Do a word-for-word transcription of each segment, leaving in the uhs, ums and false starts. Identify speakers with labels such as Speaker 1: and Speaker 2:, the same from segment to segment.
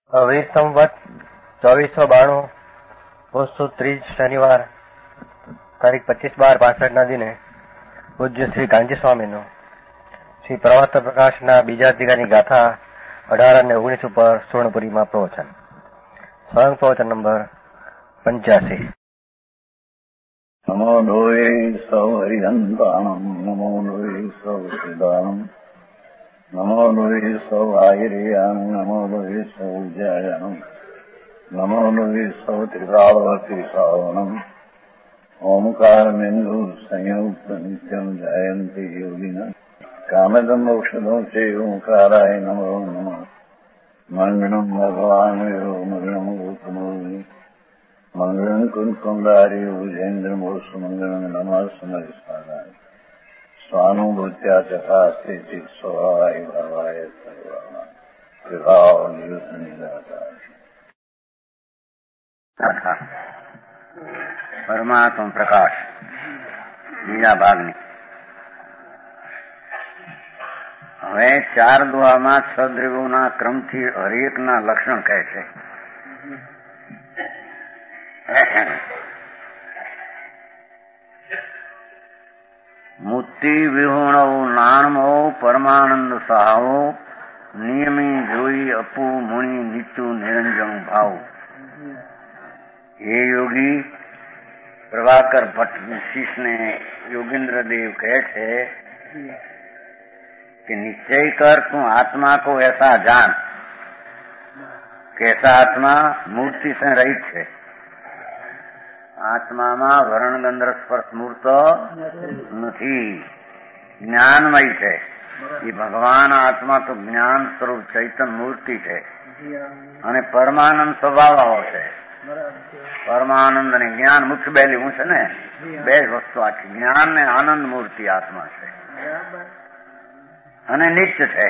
Speaker 1: વીસ સંવત ચોવીસો બાણું પોસ્તુ ત્રીજ શનિવાર તારીખ પચીસ બાર પાસઠના દિને પૂજ્ય શ્રી ગાંધી સ્વામીનું શ્રી પ્રવર્તક પ્રકાશના બીજા અધિકારની ગાથા અઢાર અને ઓગણીસ ઉપર સુવર્ણપુરીમાં પ્રવચન. સ્વયં પ્રવચન નંબર પંચ્યાસી.
Speaker 2: નમો લોહે સૌ હરિહંતાણમ નમો લોહે સૌ સિદ્ધાણમ નમો લોહે સૌ આયર્યાણ નમો લોહે સૌ જયાણમ નમો લોહે સૌ ત્રિકાળવતી શ્રાવણમ ઓમકાર બિંદુ સંયુક્ત નિત્યમ જયંતિ યોગિના કામદમ ઔષધો છે ઓંકારાય નમો નમઃ મંગળમ ભગવાન વિરો મંગળમ ગૌતમો મંગળમ કુંકુંડારી ભુજેન્દ્રમોષ મંગળમ નમઃ સમરિસ્વારાય સ્વાનુભૂત્યા ચકાસ્તે ચિત સ્વભાવાય ભાવાય સર્વાય વિભાવ નિયુત નિરાકાર.
Speaker 3: પરમાત્મ પ્રકાશ બીજા ભાગની. હવે ચાર દુઆમાં સદ્રિવોના ક્રમથી હરેકના લક્ષણ કહે છે. મુક્તિ વિહોણો નાણમો પરમાનંદ સહાવો નિયમી જોઈ અપુ મુનિ નીચું નિરંજન ભાવ. એ યોગી प्रभाकर भट्ट शिष्य ने योगेंद्र देव कहे थे कि निश्चय कर तू आत्मा को ऐसा जान कैसा आत्मा मूर्ति से रहित है. आत्मा में वर्ण गंधर्व स्पर्श मूर्त नहीं, ज्ञानमय है. ये भगवान आत्मा तो ज्ञान स्वरूप चैतन्य मूर्ति है અને પરમાનંદ સ્વભાવ છે. પરમાનંદ અને જ્ઞાન મુખ્ય બે લેવું છે ને, બે જ વસ્તુ આખી. જ્ઞાન ને આનંદ મૂર્તિ આત્મા છે અને નિત્ય છે,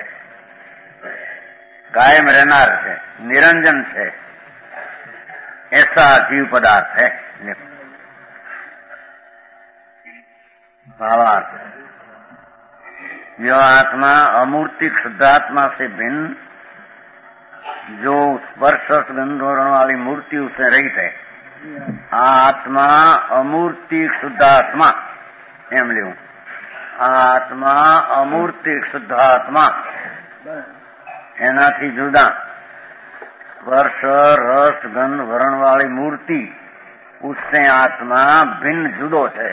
Speaker 3: કાયમ રહેનાર છે, નિરંજન છે. ऐसा जीव पदार्थ है. भावार्थ यह आत्मा अमूर्तिक शुद्धात्मा से भिन्न जो स्पर्श गंधोरण वाली मूर्ति उससे रहित है. आत्मा अमूर्तिक शुद्धात्मा एम लियू. आत्मा अमूर्तिक शुद्धात्मा एनाथी जुदा स्पर्श रस गंध वर्ण वाली मूर्ति उससे आत्मा भिन्न जुदो है.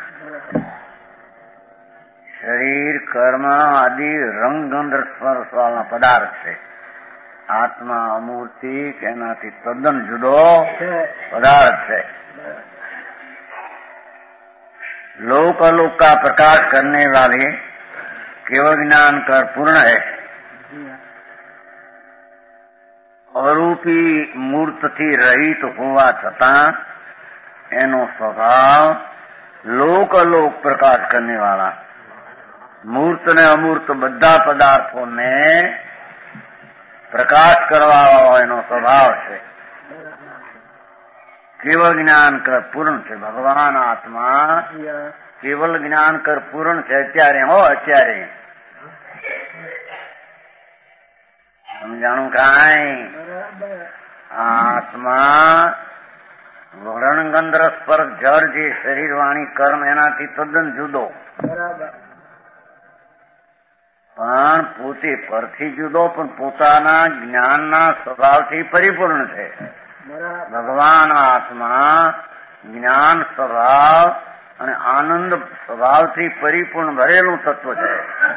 Speaker 3: शरीर कर्म आदि रंग गंध स्पर्श वाला पदार्थ है. आत्मा अमूर्ति कहनाથી તદ્દન જુદો पदार्थ है. लोक अलोक का प्रकाश करने वाले केवल ज्ञान कर पूर्ण है. अरूपी मूर्त थी रहित होवा छतां एनो स्वभाव लोक अलोक प्रकाश करने वाला. मूर्त ने अमूर्त बधा पदार्थों ने प्रकाश करवा एनो स्वभाव है. केवल ज्ञान कर पूर्ण है. भगवान आत्मा केवल ज्ञान कर पूर्ण है. अत्यारे हो अत्यारे समझाणु काई. आत्मा वर्ण गंध स्पर्श जड़ जे शरीर वाणी कर्म एनाथी तद्दन जुदो, પણ પોતે પરથી જુદો પણ પોતાના જ્ઞાનના સ્વભાવથી પરિપૂર્ણ છે. ભગવાન આત્મા જ્ઞાન સ્વભાવ અને આનંદ સ્વભાવથી પરિપૂર્ણ ભરેલું તત્વ છે.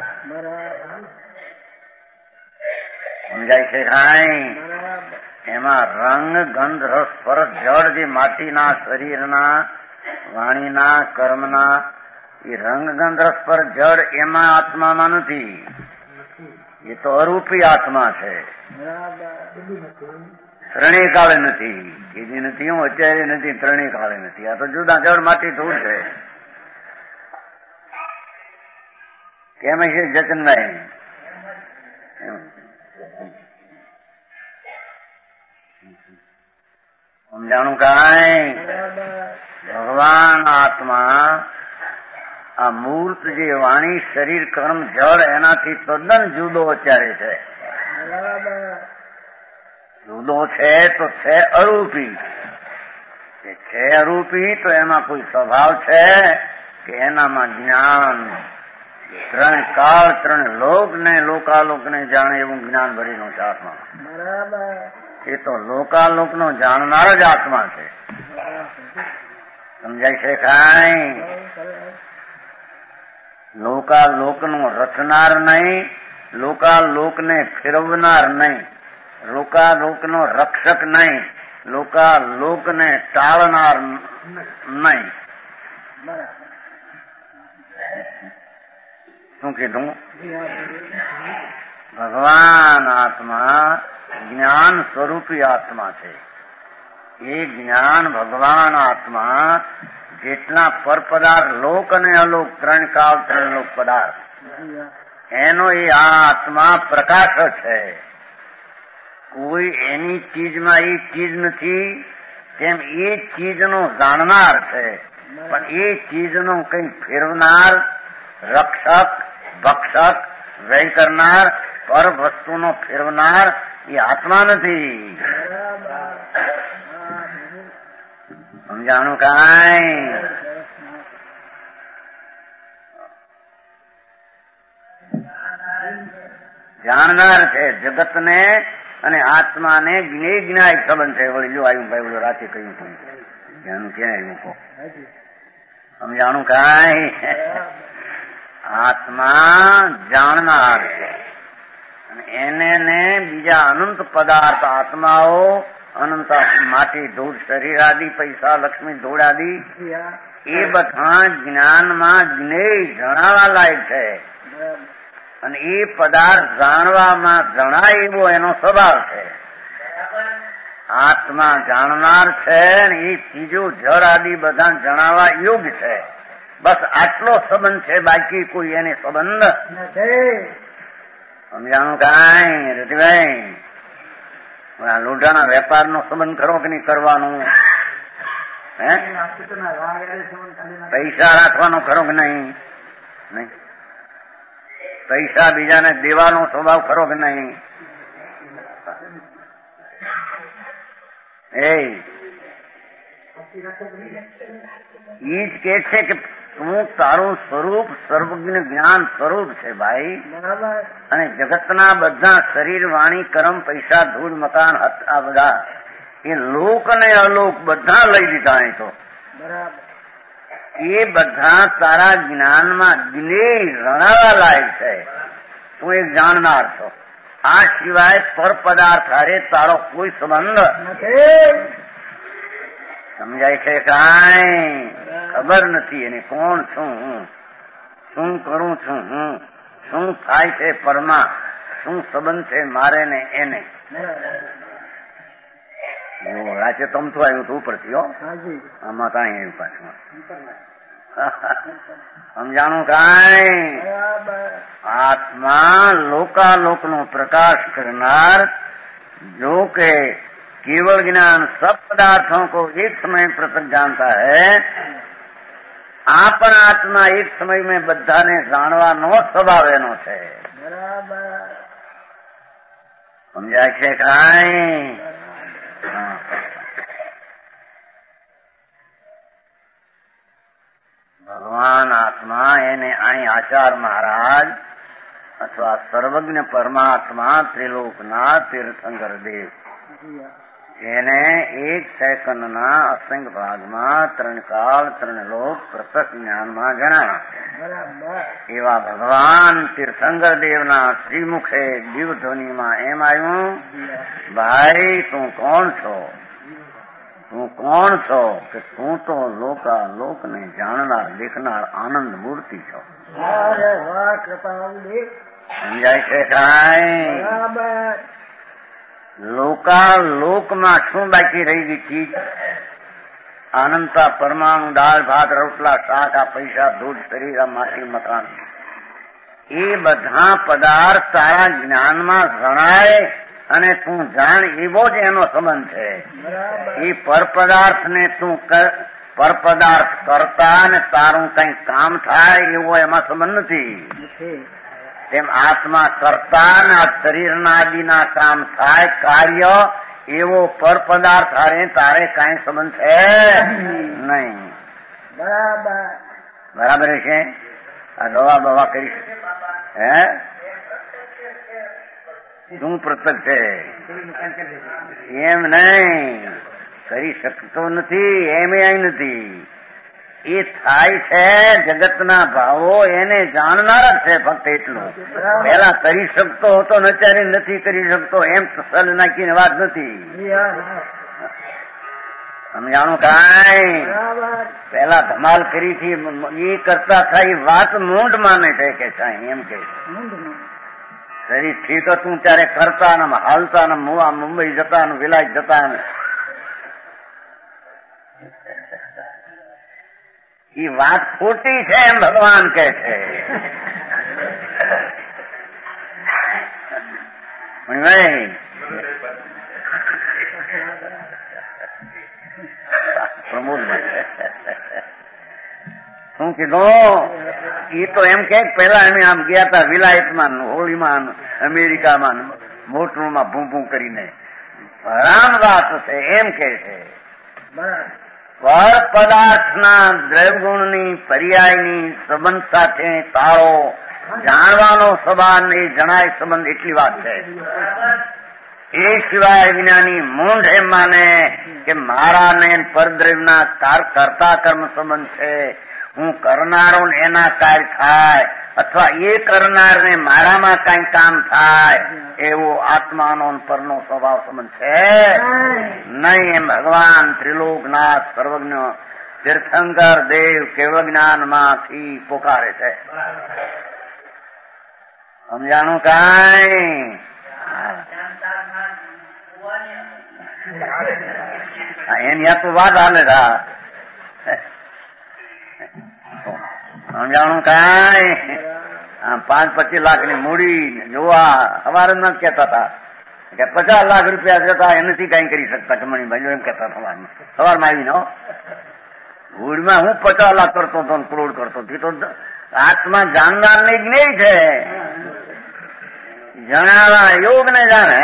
Speaker 3: સમજાય છે કાંઈ? એમાં રંગ ગંધ રસ સ્પર્શ જળ જે માટીના શરીરના વાણીના કર્મના ये रंग गंध रस पर जड़ एमा आत्मा में नहीं. ये तो अरूपी आत्मा है. ત્રણેય કાળે નથી. કીધી નથી હું અત્યારે નથી, ત્રણેય કાળે નથી. આ તો જુદા જળ માટી ધૂળ છે. કેમ છે જતનભાઈ? સમજાણું કાંઈ? ભગવાન આત્મા આ મૂર્ત જે વાણી શરીર કર્મ જળ એનાથી તદ્દન જુદો અત્યારે છે. જુદો છે તો છે અરૂપી. એ છે અરૂપી તો એમાં કોઈ સ્વભાવ છે કે એનામાં જ્ઞાન ત્રણ કાળ ત્રણ લોક ને લોકાલોક ને જાણે એવું જ્ઞાન ભરેલું છે આત્મા. એ તો લોકાલોક નો જાણનાર જ આત્મા છે. સમજાય છે કાંઈ? લોકાલોક નો રચનાર નહીં, લોકાલોક ને ફેરવનાર નહીં, લોકાલોક નો રક્ષક નહીં, લોકાલોક ને ટાળનાર નહીં. શું કીધું? ભગવાન આત્મા જ્ઞાન સ્વરૂપી આત્મા છે. એ જ્ઞાન ભગવાન આત્મા જેટલા પરપદાર્થ લોક અને અલોક ત્રણ કાળ ત્રણ લોક પદાર્થ એનો એ આ આત્મા પ્રકાશ છે. કોઈ એની ચીજમાં એ ચીજ નથી, તેમ એ ચીજનો જાણનાર છે, પણ એ ચીજનો કઈ ફેરવનાર, રક્ષક, ભક્ષક, વ્યય કરનાર, પર વસ્તુનો ફેરવનાર એ આત્મા નથી. સમજાણું કાંઈ? જાણનાર છે જગતને અને આત્માને જ્ઞેય જ્ઞાય સંબંધ છે. વળી જો આવ્યું ભાઈ બોલો રાતે કહ્યું હતું એનું ક્યાં આવ્યું કહો? સમજાણું કાંઈ? આત્મા જાણનાર છે અને એને ને બીજા અનંત પદાર્થ આત્માઓ અનંત માટી ધૂળ શરીર આદિ પૈસા લક્ષ્મી ધૂળ આદિ એ બધા જ્ઞાનમાં જ્ઞેય જણાવા લાયક છે. અને એ પદાર્થ જાણવામાં જણાય એવો એનો સ્વભાવ છે. આત્મા જાણનાર છે ને એ ત્રીજું જળ આદિ બધા જણાવવા યોગ્ય છે. બસ આટલો સંબંધ છે, બાકી કોઈ એને સંબંધ નથી. સમજાણું કાંઈ રતિભાઈ? લોઢાના વેપારનો સંબંધ કરો કે નહીં કરવાનું? હે પૈસા રાખવાનો ખરો કે નહીં? નહીં. પૈસા બીજાને દેવાનો સ્વભાવ ખરો કે નહીં? એ ઈ જ કે છે કે તું તારું સ્વરૂપ સર્વજ્ઞ જ્ઞાન સ્વરૂપ છે ભાઈ. અને જગતના બધા શરીર વાણી કર્મ પૈસા ધૂળ મકાન આ બધા એ લોક અને અલોક બધા લઈ લીધા. એ તો એ બધા તારા જ્ઞાનમાં જ્ઞેય રણાવા લાયક છે. તું એક જાણનાર છો. આ સિવાય પર પદાર્થ હારે તારો કોઈ સંબંધ નથી. સમજાય છે કાંઈ? ખબર નથી એને કોણ છું હું, શું કરું છું હું, શું થાય છે પરમાં, શું સંબંધ છે મારે ને એને. રાચે તમતું આવ્યું હતું ઉપરથી હો, આમાં કાંઈ આવ્યું પાછું. સમજાણું કાંઈ? આત્મા લોકાલોક નો પ્રકાશ करनार, जो के केवल ज्ञान सब पदार्थों को एक समय पृथक जानता है, આપણ આત્મા એક સમય में બધાને જાણવાનો સ્વભાવ એનો છે. સમજાય છે કાંઈ? ભગવાન આત્મા એને અહીં આચાર મહારાજ અથવા સર્વજ્ઞ પરમાત્મા ત્રિલોકનાથ તીર્થંકર દેવ એને એક સેકન્ડના અસંખ્ય ભાગમાં ત્રણ કાળ ત્રણ લોક પ્રત્યક્ષ જ્ઞાનમાં જણાવ્યા. એવા ભગવાન તીર્થંકર દેવના શ્રીમુખે દિવ્ય ધ્વનિમાં એમ આવ્યું, ભાઈ તું કોણ છો? તું કોણ છો? કે તું તો લોકા લોક ને જાણનાર દેખનાર આનંદ મૂર્તિ છો. સમજાય છે કાંઈ? લોકા લોકમાં શું બાકી રહી ગઈ ચીજ? આનંદતા પરમાણુ દાળ ભાત રોટલા શાક આ પૈસા દૂધ શરીર આ માટી મકાન એ બધા પદાર્થ તારા જ્ઞાનમાં જણાય અને તું જાણ એવો જ એનો સંબંધ છે. એ પરપદાર્થ ને તું પરપદાર્થ કરતા ને તારું કઈ કામ થાય એવો એમાં સંબંધ નથી. તેમ આત્મા કરતા ને શરીરના આદિના કામ થાય કાર્ય એવો પર પદાર્થ હારે તારે કાંઈ સંબંધ છે નહીં.
Speaker 4: બરાબર
Speaker 3: બરાબર છે. આ દવા બવા કરી હે શું પ્રત્યક્ષ છે એમ નહીં કરી શકતો નથી, એમ અહીં નથી. એ થાય છે જગતના ભાવો એને જાણનાર જ છે ફક્ત એટલું. પેલા કરી શકતો હતો ને અત્યારે નથી કરી શકતો એમ સલ નાખીને વાત નથી. સમજાણું કાંઈ પેલા ધમાલ કરી થી એ કરતા થાય વાત મૂંઢ માને છે કે સાહેબ એમ કે શરીર ઠીક હતું ત્યારે કરતા ને હાલતા ને મુંબઈ જતા ને વિલાયત જતા ને એ વાત ખોટી છે એમ ભગવાન કહે છે. પ્રમોદભાઈ શું કીધું એ તો એમ કે પેલા અમે આમ ગયા હતા વિલાયતમાં હોળીમાં અમેરિકામાં મોટરમાં ભૂં ભૂં કરીને હરામ વાત છે એમ કે છે. પર પદાર્થના દ્રવ્યગુણની પર્યાયની સંબંધ સાથે તાળો જાણવાનો સંબંધ એ જણાય સંબંધ એટલી વાત છે. એ સિવાય વિનાની મૂંઢ એમ માને કે મારા ને પરદ્રવ્યના કરતા કર્મ સંબંધ છે, હું કરનારો એના કાર્ય થાય અથવા એ કરનારને મારામાં કઈ કામ થાય એવો આત્માનો પરનો સ્વભાવ સંબંધ છે નહીં. એમ ભગવાન ત્રિલોકનાથ સર્વજ્ઞ તીર્થંકર દેવ કેવ જ્ઞાનમાંથી પોકારે છે. સમજાણું કાંઈ એની આ તો વાત હાલે હતા. સમજાણું કાંઈ પાંચ પચીસ લાખ ની મૂડી જોવા અમારે ન કેતા હતા કે પચાસ લાખ રૂપિયા જતા એનાથી કઈ કરી શકતા કમણીભાઈ એમ કેતા સવારમાં સવારમાં આવીને મૂડીમાં હું પચાસ લાખ કરતો હતો કરોડ કરતો હતો. તો આત્મા જાણનાર ને જ્ઞેય છે, જણાવા યોગ ને જાણે.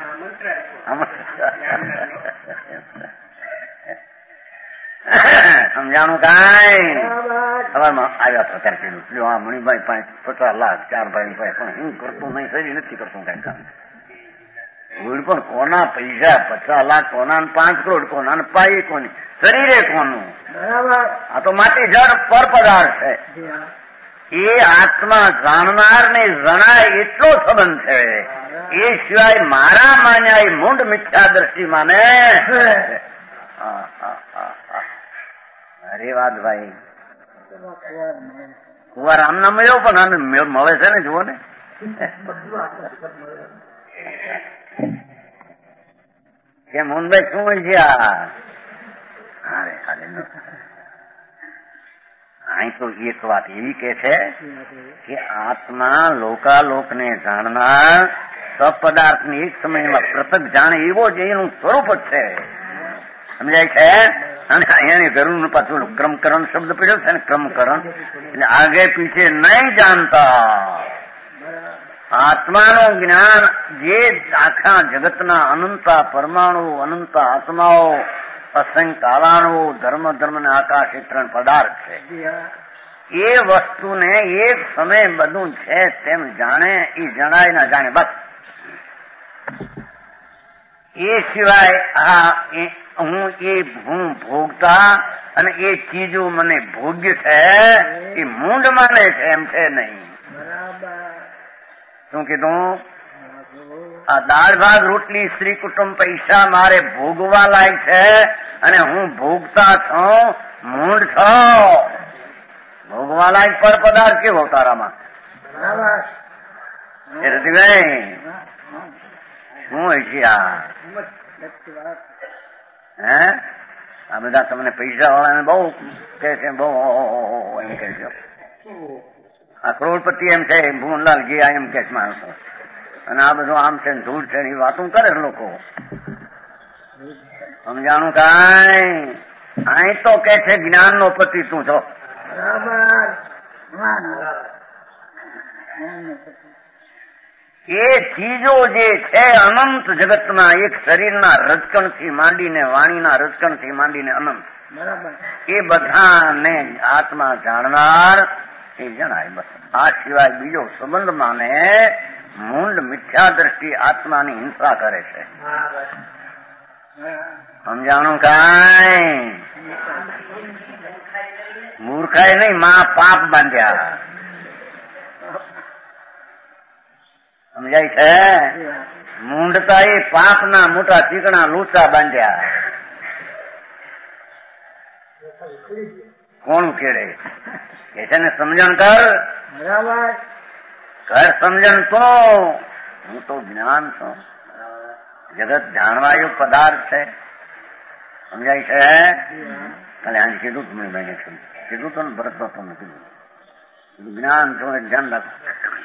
Speaker 3: સમજાણું કાંઈ સવારમાં આવ્યા પ્રચાર કર્યું લ્યો આ મણિભાઈ પાંચ પચાસ લાખ ચાર ભાઈ પાસે પણ હું કરતો નહીં શરીર નથી કરતો કઈ કામ. ભૂલ પણ કોના પૈસા પચાસ લાખ કોના પાંચ કરોડ કોના ને પાઈ કોની શરીરે કોનું. આ તો માટી જળ પર પદાર્થ છે. એ આત્મા જાણનાર ને જણાય એટલો સંબંધ છે. એ સિવાય મારા માન્યા એ મૂંઢ મિથ્યા દ્રષ્ટિ માને. અરે વાત ભાઈ કુવાર આમ ના મળ્યો પણ આને મળે છે ને જુઓ ને. કે મોહનભાઈ શું હોય છે આ? અરે અરે અહીં તો એક વાત એવી કે છે કે આત્મા લોકાલોક ને જાણનાર સપદાર્થ ની એક સમયમાં પૃથક જાણે એવો જ એનું સ્વરૂપ જ છે. સમજાય છે? અને એને જરૂર પાછું ક્રમકરણ શબ્દ પડ્યો છે ને ક્રમકરણ એટલે આગે પીછે નહીં જાણતા. આત્માનું જ્ઞાન જે આખા જગતના અનંતા પરમાણુ અનંતા આત્માઓ અસંખ્ય કાલાણુ ધર્મ ધર્મ ને આકાશ એ ત્રણ પદાર્થ છે. એ વસ્તુને એક સમય બધું છે તેમ જાણે એ જણાય ના જાણે બસ. એ સિવાય આ હું એ હું ભોગતા અને એ ચીજો મને ભોગ્ય છે એ મૂંઢ માને છે એમ છે નહીં. શું કીધું? આ દાળ ભાત રોટલી સ્ત્રી કુટુંબ પૈસા મારે ભોગવા લાયક છે અને હું ભોગતા છું મૂંઢ છો. ભોગવા લાયક પર પદાર્થ કેવો તારામાં? એ રતિભાઈ શું હોય છે આ? હે આ બધા તમને પૈસા વાળાને બહુ કે છે, બહુ એમ કે છે. આ કરોડપતિ એમ છે ભુવનલાલ ગયા એમ કે છે માણસો. અને આ બધું આમ છે ધૂળ છે એ વાતું કરે લોકો. સમજાણું કાંઈ? અહીં તો કે છે જ્ઞાન નો પતિ તું છો. એ ચીજો જે છે અનંત જગતના એક શરીરના રચકણથી માંડીને વાણીના રચકણથી માંડીને અનંત એ બધાને આત્મા જાણનાર એ જણાય. બસ આ સિવાય બીજો સંબંધ માને મૂંડ મિથ્યા દ્રષ્ટિ આત્માની હિંસા કરે છે. સમજાણું કાંઈ? મૂર્ખાય નહીં, માં પાપ બાંધ્યા. સમજાય છે? મૂંડતા એ પાપના મોટા ચીકણા લૂચા બાંધ્યા. કોણ કેળે કે છે ને સમજણ કર, કર સમજણ તો હું તો જ્ઞાન છું. જગત જાણવા એવું પદાર્થ છે. સમજાય છે? કાલે આજે કીધું તું મને કીધું તો ને ભરત તમને કીધું જ્ઞાન છો એ ધ્યાન રાખો.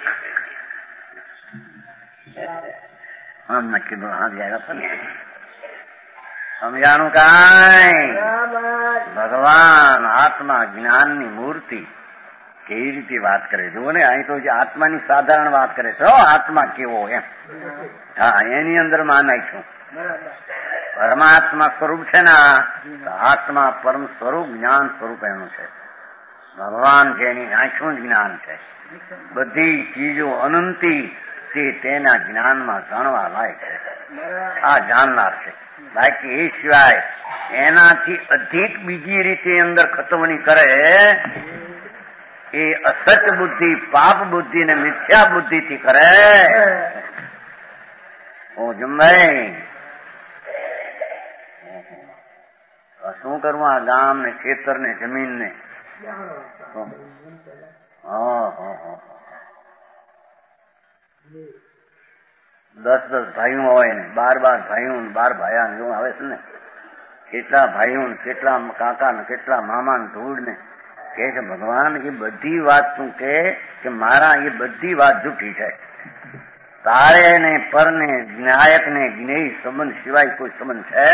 Speaker 3: આમ ના કીધું હા જાય ને સમજાણું કાંઈ? ભગવાન આત્મા જ્ઞાનની મૂર્તિ કેવી રીતે વાત કરે જુઓ ને. અહીં તો જે આત્માની સાધારણ વાત કરે છે, આત્મા કેવો એમ. હા, એની અંદર માં નાખ્યું પરમાત્મા સ્વરૂપ છે ને. આત્મા પરમ સ્વરૂપ જ્ઞાન સ્વરૂપ એનું છે. ભગવાન છે એની આંખનું જ્ઞાન છે. બધી ચીજો અનંતી તે તેના જ્ઞાનમાં જાણવા લાયક છે. આ જાણનાર છે. બાકી એ સિવાય એનાથી અધિક બીજી રીતે અંદર ખતવણી કરે એ અસત બુદ્ધિ, પાપ બુદ્ધિ ને મિથ્યા બુદ્ધિ થી કરે. ઓ જમભાઈ શું કરવું આ ગામ ને ખેતર ને જમીન ને? દસ દસ ભાઈઓ હોય ને બાર બાર ભાઈઓ બાર ભાયા ને આવે છે ને. કેટલા ભાઈઓ કેટલા કાકા ને કેટલા મામા ને ધૂળ ને કે છે ભગવાન એ બધી વાત તું કે મારા એ બધી વાત જૂઠી છે. તારે ને પર ને જ્ઞાયક ને જ્ઞેય સંબંધ સિવાય કોઈ સંબંધ છે?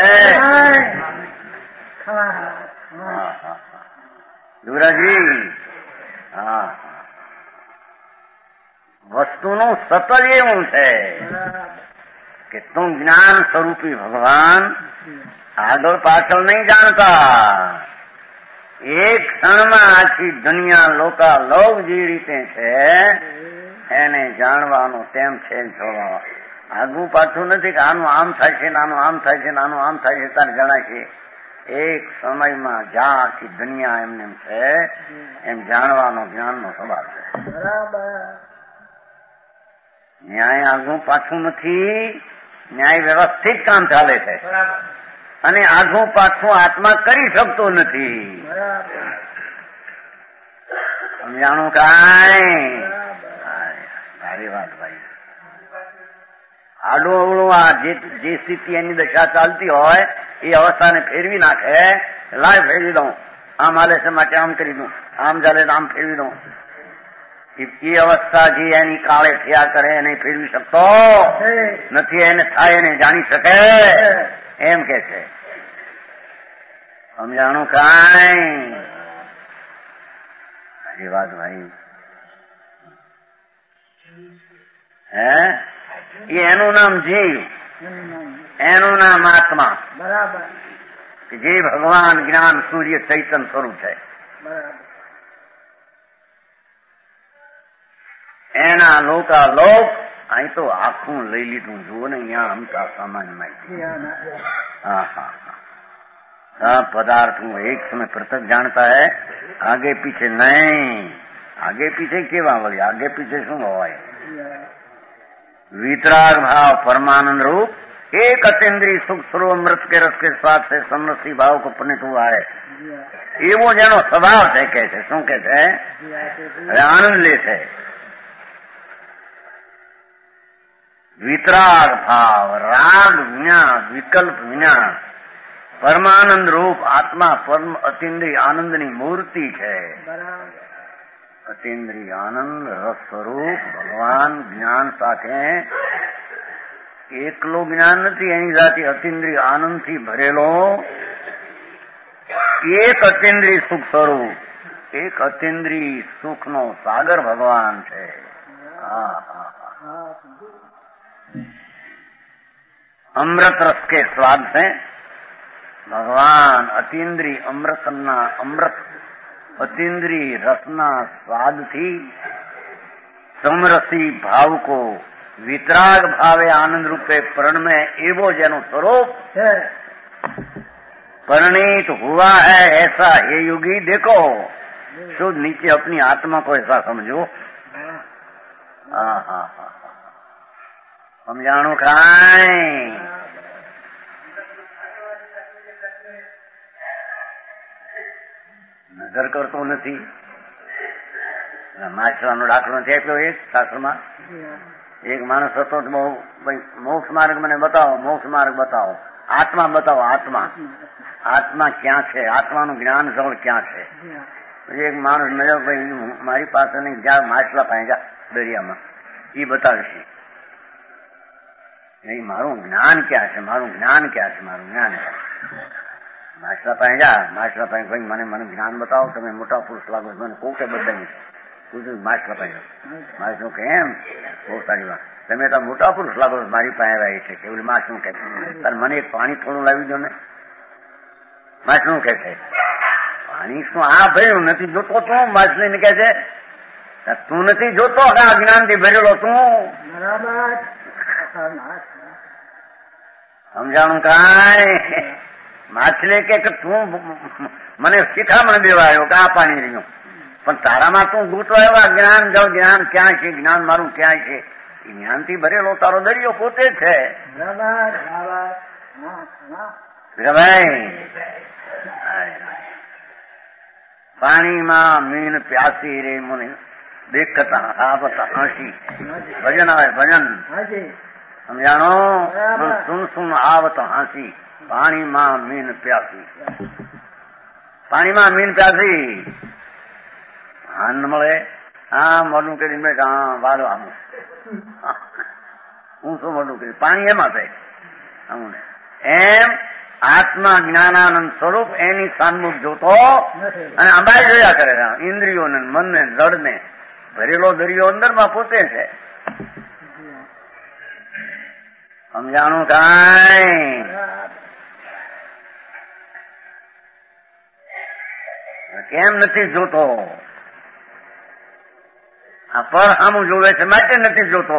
Speaker 3: યુવરાજી હા, વસ્તુનું સતત એવું છે કે તું જ્ઞાન સ્વરૂપી ભગવાન આગળ પાછળ નહીં જાણતા. એક ક્ષણમાં આખી દુનિયા લોકા લોક જે રીતે છે એને જાણવાનો તેમ છે. જોવા આગું પાછું નથી કે આનું આમ થાય છે, આનું આમ થાય છે, આનું આમ થાય છે તારે જણાય છે. એક સમયમાં જ્યાં આખી દુનિયા એમને છે એમ જાણવાનો જ્ઞાનનો સ્વભાવ છે. ન્યાય આગું પાછું નથી. ન્યાય વ્યવસ્થિત કામ ચાલે છે અને આગું પાછું આત્મા કરી શકતો નથી. સમજાણું કાંઈ? સારી વાત ભાઈ. આડું અવળું આ જે સ્થિતિ એની દશા ચાલતી હોય એ અવસ્થાને ફેરવી નાખે. લાય ફેરવી દઉં, આમ હાલે છે માટે આમ કરી દઉં, આમ ચાલે તો આમ ફેરવી દઉં. એ અવસ્થા જે એની કાળે થયા કરે એને ફેરવી શકતો નથી. એને થાય એને જાણી શકે એમ કે છે. સમજાણું કાંઈ? એ વાત ભાઈ હે એ એનું નામ જીવ, એનું નામ આત્મા. જે ભગવાન જ્ઞાન સૂર્ય ચૈતન સ્વરૂપ છે. એના લોકા લોક અહીં તો આખું લઈ લીધું. જુઓ ને અહીંયા અમતા સામાન્ય માહિતી. હા હા હા पदार्थ हूँ एक समय पृथक जानता है, आगे पीछे नहीं. आगे पीछे केवा वही आगे पीछे शू होवाय? वितराग भाव परमानंद रूप एक अतीन्द्रिय सुख स्वरूप अमृत के रस के स्वाद से समरसी भाव को परिणत हुआ है. एवो जेनो स्वभाव है के छे शू के छे? आनंद ले छे. वितराग भाव राग विना विकल्प विना પરમાનંદ રૂપ આત્મા પરમ અતિન્દ્રિય આનંદની મૂર્તિ છે. અતિન્દ્રિય આનંદ રસ સ્વરૂપ ભગવાન જ્ઞાન સાથે એકલો જ્ઞાન નથી, એની સાથે અતિન્દ્રિય આનંદથી ભરેલો એક અતિન્દ્રિય સુખ સ્વરૂપ, એક અતિન્દ્રિય સુખનો સાગર ભગવાન છે. હા હા હા अमृत रस के स्वाद से भगवान अतीन्द्रिय अमृतना अमृत अतीन्द्रिय रसना स्वाद थी समरसी भाव को वितराग भावे आनंद रूपे प्रण में एवो जनो स्वरूप परिणीत हुआ है। ऐसा हे योगी देखो, शुद्ध नीचे अपनी आत्मा को ऐसा समझो। हाँ हाँ हाँ समझाणो खाए નજર કરતો નથી. માછલાનો દાખલો નથી આપ્યો એક શાસ્ત્રમાં. એક માણસ હતો, બહુ મોક્ષ માર્ગ મને બતાવો, મોક્ષ માર્ગ બતાવો, આત્મા બતાવો, આત્મા આત્મા ક્યાં છે, આત્માનું જ્ઞાન સૌ ક્યાં છે. પછી એક માણસ મળ્યો, ભાઈ મારી પાસે નહીં, જ્યાં માછલા પાસે જા દરિયામાં, એ બતાવશે. નહીં, મારું જ્ઞાન ક્યાં છે, મારું જ્ઞાન ક્યાં છે, મારું જ્ઞાન ક્યાં છે. માછલા પાસે જા, માછલા પાસે ભાઈ મને મને જ્ઞાન બતાવો, તમે મોટા પુરુષ લાગો, મને કોકે બતાવી તું માછલા પાસે. માછલું કે એમ, બહુ સારી વાત, તમે તો મોટા પુરુષ લાગો, મારી પાસે આવી છે. કેવું માછલું કે તારે મને એક પાણી થોડું લાવી દો ને. માછલું કે છે પાણી શું? આ ભાઈ નથી જોતો તું. માછલી કે છે તું નથી જોતો, આ જ્ઞાન થી ભરેલો તું. સમજાણું કાંઈ? માછલી કે તું મને શિખામણ દેવા આવ્યો કે આ પાણી રહ્યું, પણ તારામાં તું ગૂંચવા આવ્યો. જ્ઞાન જાઉં, જ્ઞાન ક્યાં છે, જ્ઞાન મારું ક્યાં છે? એ જ્ઞાન થી ભરેલો તારો દરિયો પોતે છે. ભાઈ પાણીમાં મીન પ્યાસી રે મને દેખતા આવત હાંસી. ભજન આવે ભજન, સમજાણો? સુન સુન આવત હાંસી, પાણીમાં મીન પ્યાસી, પાણીમાં મીન પ્યાસી. આનંદ મળે. હા મોઢું કરી મેં હા વારો આમ હું શું મોઢું કરી, પાણી એમાં થાય આમ એમ. આત્મા જ્ઞાનાનંદ સ્વરૂપ એની સાન્મુખ જોતો અને અંબાઈ જોયા કરે છે. ઇન્દ્રિયોને, મનને, જળને ભરેલો દરિયો અંદરમાં પોતે છે. સમજાણું કાંઈ? કેમ નથી જોતો? આ પર આમું જોવે છે માટે નથી જોતો.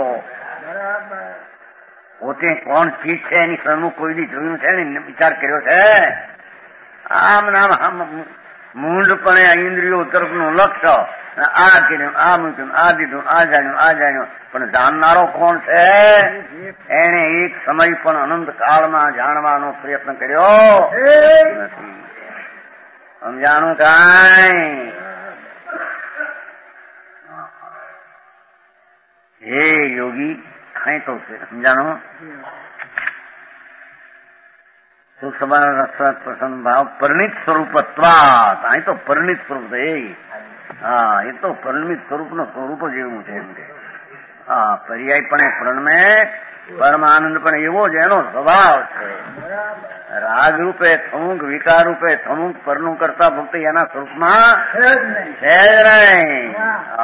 Speaker 3: પોતે કોણ ચીજ છે એની સન્મુખ કોઈ દી જોયું છે ને વિચાર કર્યો છે? આમ નામ મૂંઢપણે આ ઇન્દ્રિયો તરફનું લક્ષ્ય, આ કર્યું, આ મૂક્યું, આ દીધું, આ જાણ્યું, આ જાણ્યું, પણ જાણનારો કોણ છે? એને એક સમય પણ અનંત કાળમાં જાણવાનો પ્રયત્ન કર્યો નથી. સમજાણું કાંઈ? હે યોગી, કઈ તો સમજાણો? પ્રસન્ન ભાવ પરિણિત સ્વરૂપત્વાત. અહીં તો પરિણિત સ્વરૂપ એ હા એ તો પરિણિત સ્વરૂપ નું સ્વરૂપ જ એવું છે એમ કે હા પર્યાયપણે પ્રણમે પરમાનંદ પણ એવો જ એનો સ્વભાવ છે. રાગ રૂપે થમુક, વિકાર રૂપે થમુક પરનું કરતા ભક્તિ એના સ્વરૂપમાં છે જ નહીં.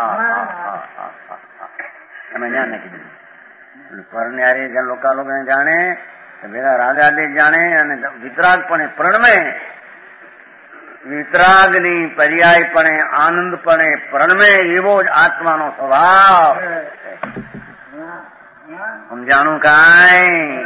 Speaker 3: તમે જ્ઞાન નથી દીધું પરને હારે જ્યાં લોકા લોકો જાણે ભેગા રાગાદે જાણે અને વિતરાગપણે પ્રણમે, વિતરાગની પર્યાયપણે આનંદપણે પ્રણમે એવો જ આત્માનો સ્વભાવ. સમજાણું કાંઈ?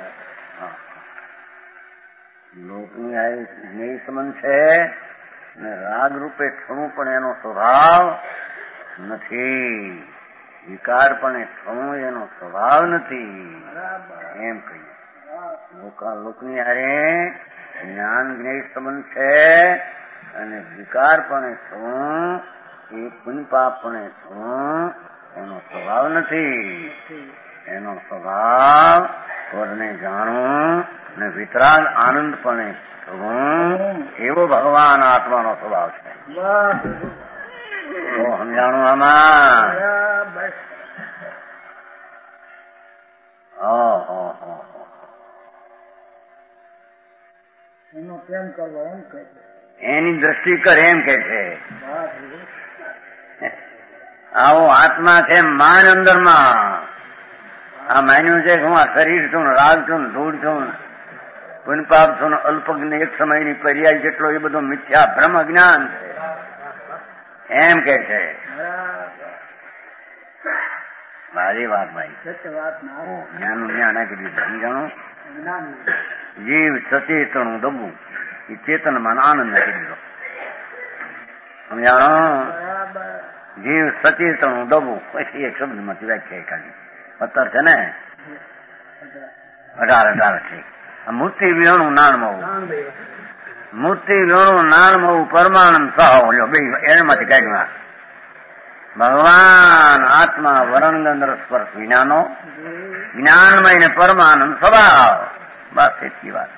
Speaker 3: લોકની આ સ્નેહ સંબંધ છે ને રાગ રૂપે થવું પણ એનો સ્વભાવ નથી, વિકાર પણ થવું એનો સ્વભાવ નથી એમ કહીએ. લોકની હારે જ્ઞાન જ્ઞેય સંબંધ છે અને વિકાર પણ થવું એ પુણ્ય પાપ પણ થવું એનો સ્વભાવ નથી. એનો સ્વભાવ સ્વરને જાણવું ને વિતરાગ આનંદ પણ થવું એવો ભગવાન આત્માનો સ્વભાવ છે. તો સમજાણું આમાં? એની દ્રષ્ટિ કર એમ કે છે. આવો આત્મા છે માન અંદરમાં, આ માન્યું છે કે હું આ શરીર છું ને રાગ છું ને ધૂળ છું ને પુનપાપ છું ને અલ્પજ્ઞ એક સમયની પર્યાય જેટલો એ બધો મિથ્યા બ્રહ્મ જ્ઞાન છે એમ કે છે. મારી વાત ભાઈ જ્ઞાન જ્ઞાન નાખી દીધું સમજાણું. જીવ સચેતણું દબવું એ ચેતનમાં આનંદ નાખી દીધો સમજાણો. જીવ સચેતણું દબવું પછી એક શબ્દ માંથી વ્યાખ્યા કાઢી પત્તર છે ને અઢાર અઢાર છે. મૂર્તિ વિહોણું નાણમવું મૂર્તિ વિહોણું નાણમવું પરમાનંદ સહ બે એમાંથી કાઢ્યું. ભગવાન આત્મા વરણગંધર સ્પર્શ વિનાનો જ્ઞાનમય ને પરમાનંદ સ્વભાવ બસ એટલી વાત.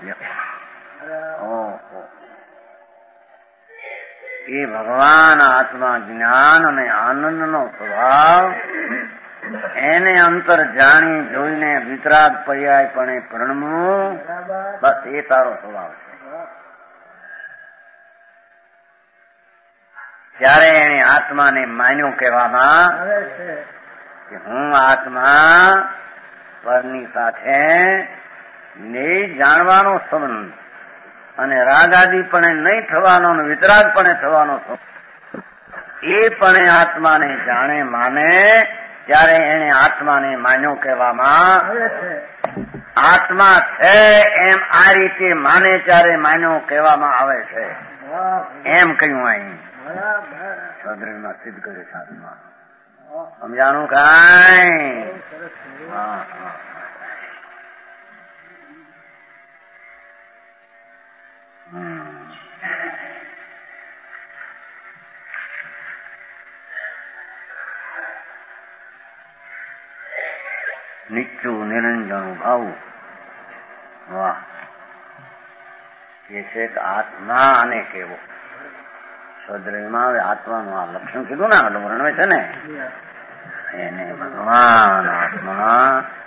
Speaker 3: એ ભગવાન આત્મા જ્ઞાન અને આનંદ નો સ્વભાવ એને અંતર જાણી જોઈને વિતરાગ પર્યાયપણે પ્રણમવું બસ એ તારો સ્વભાવ છે. ત્યારે એને આત્માને માન્યું કહેવામાં કે હું આત્મા પરની સાથે નહીં જાણવાનો સંબંધ અને રાગાદી પણ નહીં થવાનો અને વિતરાગ પણ થવાનો એ પણ આત્માને જાણે માને ત્યારે એને આત્માને માન્યો કહેવામાં આત્મા છે એમ આ રીતે માને ત્યારે માન્યો કહેવામાં આવે છે એમ કહ્યું અહીં સદરમાં સિદ્ધ કરે સાધમાં સમજાનું કાંઈ. હા હા નીચું નિરંજનું ભાવું. વાહ એ છે કે આત્મા અને કેવો સદ્રયમાં હવે આત્માનું આ લક્ષણ કીધું ને એટલે વર્ણવે છે ને એને ભગવાન આત્મા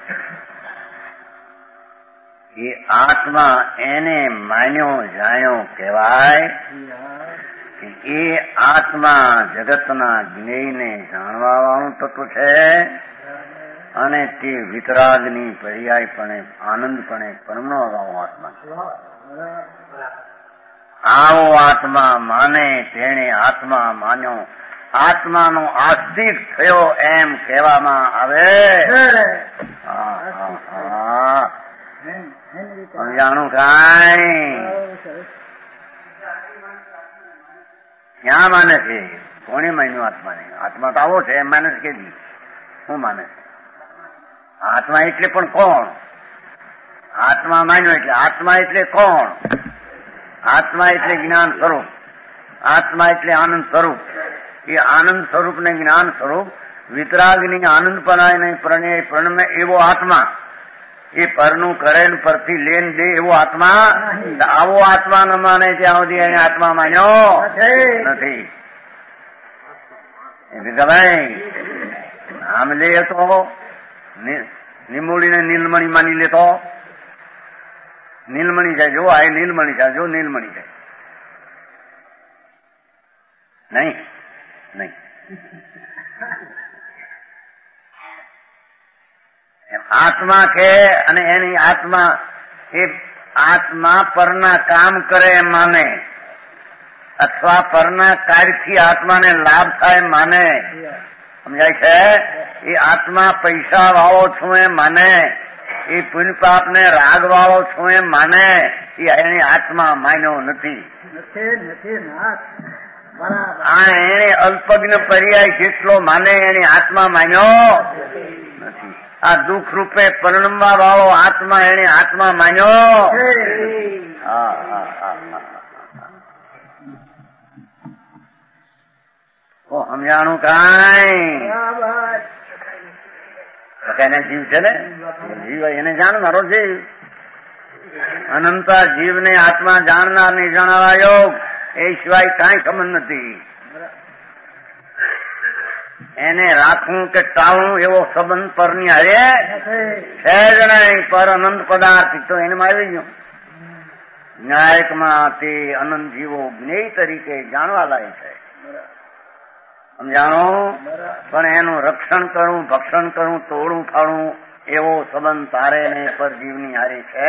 Speaker 3: એ આત્મા એને માન્યો જાણ્યો કહેવાય કે એ આત્મા જગતના જ્ઞેયને જાણવા વાળું તત્વ છે અને તે વિતરાગની પર્યાયપણે આનંદપણે પરમનો આવો આત્મા. આવો આત્મા માને તેને આત્મા માન્યો આત્માનો આસ્તિક થયો એમ કહેવામાં આવે. સમજાણું કાંઈ. ક્યાં માને છે? કોને માન્યું આત્માને? આત્મા તો આવો છે એમ માને છે કે શું માને છે? આત્મા એટલે પણ કોણ? આત્મા માન્યો એટલે આત્મા એટલે કોણ? આત્મા એટલે જ્ઞાન સ્વરૂપ, આત્મા એટલે આનંદ સ્વરૂપ. એ આનંદ સ્વરૂપ ને જ્ઞાન સ્વરૂપ વિતરાગની આનંદ પરાય પ્રણય પ્રણમે એવો આત્મા, એ પરનું કરેલ પરથી લેન દે એવો આત્મા. આવો આત્મા ન માને ત્યાં સુધી એને આત્મા માન્યો નથી. ભાઈ આમ લે તો નિમોડીને નીલમણી માની લેતો નીલમણી જાય. જો આ નીલમણી જાય, જો નીલમણી જાય નહીં નહીં. આત્મા કે અને એની આત્મા એ આત્મા પરના કામ કરે એમ માને અથવા પરના કાર્યથી આત્માને લાભ થાય માને. સમજાય છે? એ આત્મા પૈસા વાળો છું એમ માને, એ પુણ્યપાપ ને રાગ વાળો છું એમ માને. એ એની આત્મા માન્યો નથી. આ એને અલ્પજ્ઞ પર્યાય જેટલો માને એની આત્મા માન્યો નથી. આ દુઃખ રૂપે પરિણમવા વાળો આત્મા એને આત્મા માન્યો. હા હા હા સમજાણું કાંઈ. એને જીવ છે ને, જીવ એને જાણનારો જીવ. અનંત જીવને આત્મા જાણનાર ને જણાવા યોગ એ સિવાય કાંઈ ખબર નથી. એને રાખવું કે ટાળવું એવો સંબંધ પરની હારે છે જ નહીં. પર અનંત પદાર્થ તો એનામાં આવી ગયો. ન્યાયકમાં તે અનંત જીવો જ્ઞેય તરીકે જાણવા લાય છે. સમજાણો? પણ એનું રક્ષણ કરવું, ભક્ષણ કરવું, તોડવું ફાડવું એવો સંબંધ તારે ને પરજીવની હારી છે.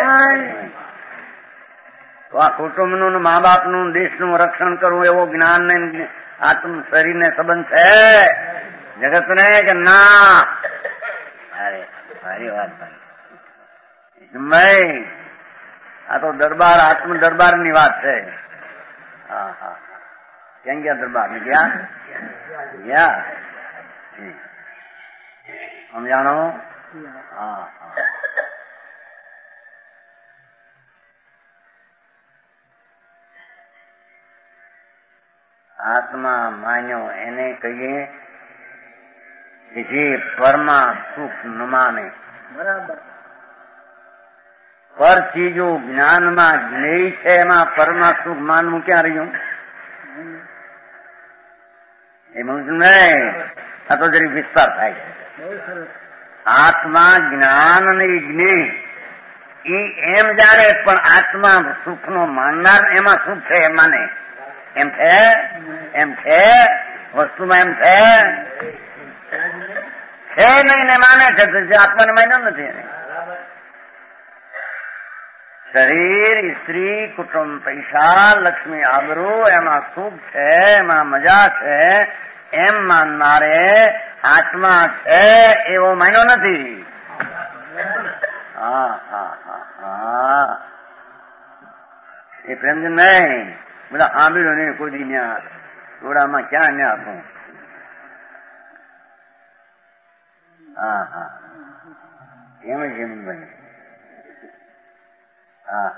Speaker 3: તો આ કુટુંબનું મા બાપનું દેશનું રક્ષણ કરવું એવો જ્ઞાન ને આત્મ શરીરને સંબંધ છે જગત ને કે ના? અરે સારી વાત ભાઈ, આ તો દરબાર આત્મ દરબાર ની વાત છે. હા હા ક્યાં ગયા દરબાર ને? ગયા ગયા સમજાણો? હા હા આત્મા માન્યો એને કહીએ કે જે પરમા સુખ ન માને.
Speaker 4: બરાબર.
Speaker 3: પર ચીજો જ્ઞાનમાં જ્ઞેય છે એમાં પરમા સુખ માનવું ક્યાં રહ્યું? એમ નહીં. આ તો જરી વિસ્તાર થાય છે. આત્મા જ્ઞાન અને જ્ઞેય એ એમ જાણે પણ આત્મા સુખ નો માનનાર એમાં સુખ છે એમ માને. એમ છે? એમ છે વસ્તુમાં? એમ છે છે નહીં ને માને છે. આત્માને માન્યો નથી. શરીર, સ્ત્રી, કુટુંબ, પૈસા, લક્ષ્મી, આબરૂ એમાં સુખ છે, એમાં મજા છે એમ માનનારે આત્મા છે એવો માન્યો નથી. હા હા હા હા એ પ્રેમજન નહીં. બધા આંબીડો નહીં કોઈ દી ન્યા જોડામાં ક્યાં ન્યા આપું. હા હા એમ જ એમ બને. હા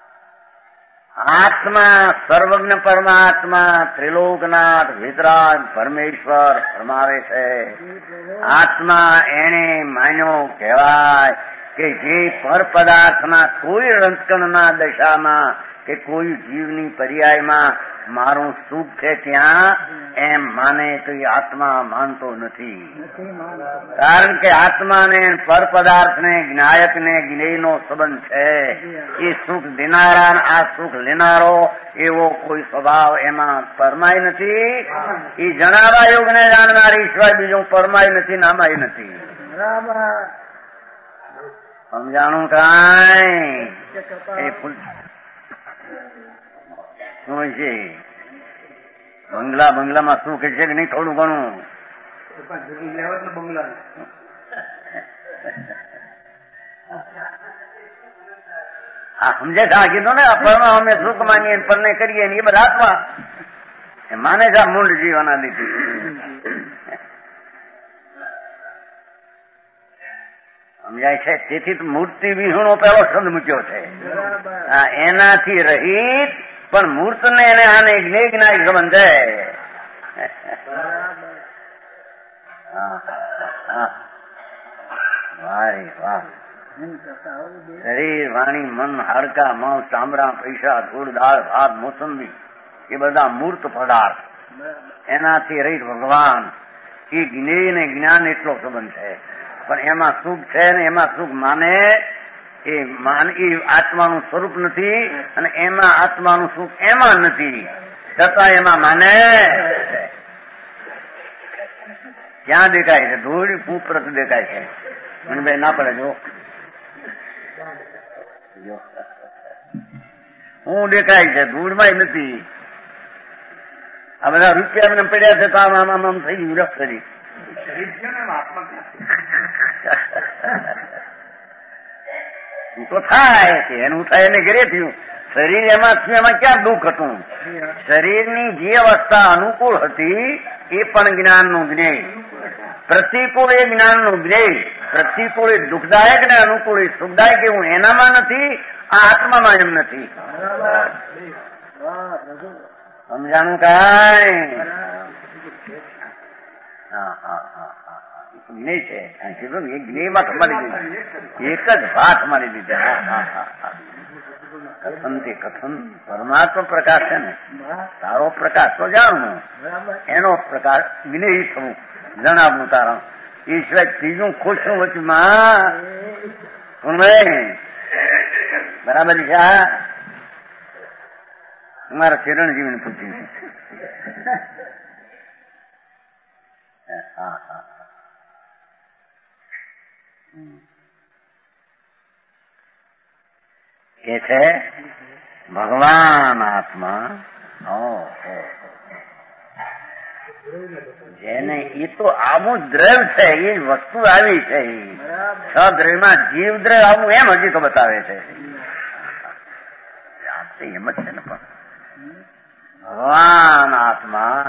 Speaker 3: આત્મા સર્વજ્ઞ પરમાત્મા ત્રિલોકનાથ વિતરાગ પરમેશ્વર ફરમાવે છે. આત્મા એને માન્યો કહેવાય કે જે પર પદાર્થના કોઈ રંજકણના દશામાં કે કોઈ જીવની પર્યાયમાં મારું સુખ છે ત્યાં એમ માને તો એ આત્મા માનતો નથી. કારણ કે આત્માને પર પદાર્થને જ્ઞાયકને જ્ઞેયનો સંબંધ છે. એ સુખ દેનારા આ સુખ લેનારો એવો કોઈ સ્વભાવ એમાં પરમાય નથી. એ જણાવા યોગને જાણનારી સિવાય બીજું પરમાય નથી, નામાય નથી. સમજાણું કાંઈ? એ શું છે બંગલા બંગલામાં શું કે છે કે નહીં? થોડું ઘણું આ સમજે છે. આ કીધું ને પરમાં અમે સુખ માનીએ પરને કરીએ ને એ બધા આત્મા માને છે. આ મૂળ જીવન લીધી સમજાય છે. તેથી મૂર્તિ વિહુણો પેલો શબ્દ મૂક્યો છે. એનાથી રહિત પણ મૂર્ત ને એને આને જ્ઞેય જ્ઞાય સંબંધ છે. વાહ વાહ. શરીર, વાણી, મન, હાડકા, માંસ, ચામડા, પૈસા, ધૂળ, દાળ, ભાત, મોસંબી એ બધા મૂર્ત પદાર્થ. એનાથી રહિત ભગવાન એ જ્ઞેય ને જ્ઞાન એટલો સંબંધ છે. પણ એમાં સુખ છે ને એમાં સુખ માને એ માન એ આત્માનું સ્વરૂપ નથી અને એમાં આત્માનું સુખ એમાં નથી છતાં એમાં માને. ક્યાં દેખાય છે? ધૂળ કુપ્રત દેખાય છે. મને ભાઈ ના પડે જો હું દેખાય છે, ધૂળમાં નથી. આ બધા રૂપિયા મને પડ્યા છે તો આમ આમ આમ થઈ ગયું રફ કરી. તો થાય છે એનું થાય એને ઘરે થયું. શરીર એમાં થયું એમાં ક્યાં દુઃખ હતું? શરીરની જે અવસ્થા અનુકૂળ હતી એ પણ જ્ઞાનનું જ્ઞેય. પ્રતિકૂળ એ જ્ઞાનનું જ્ઞેય. પ્રતિકૂળ એ દુઃખદાયક ને અનુકૂળ એ સુખદાયક એવું એનામાં નથી, આ આત્મામાં એમ નથી. સમજાણું કાંઈ? હા હા હા જ્ઞેય છે. કીધું એ જ્ઞેયમાં તમારી દીધી એક જ વાત મારી દીધી. હા હા હા કથન તે કથન પરમાત્મા પ્રકાશ છે ને તારો પ્રકાશ તો જાણવું એનો પ્રકાશ જ્ઞેય થવું જણાવવું તારા. એ સિવાય ત્રીજું ખોશું વચમાં બરાબર છે. મારા ચિરણજીવીને પૂછ્યું હા હા એ છે ભગવાન આત્મા. જેને એ તો આવું દ્રવ્ય છે, એ વસ્તુ આવી છે. છ દ્રવ્યમાં જીવ દ્રવ્ય આવું એમ હજી તો બતાવે છે. એમ જ છે ને. પણ ભગવાન આત્મા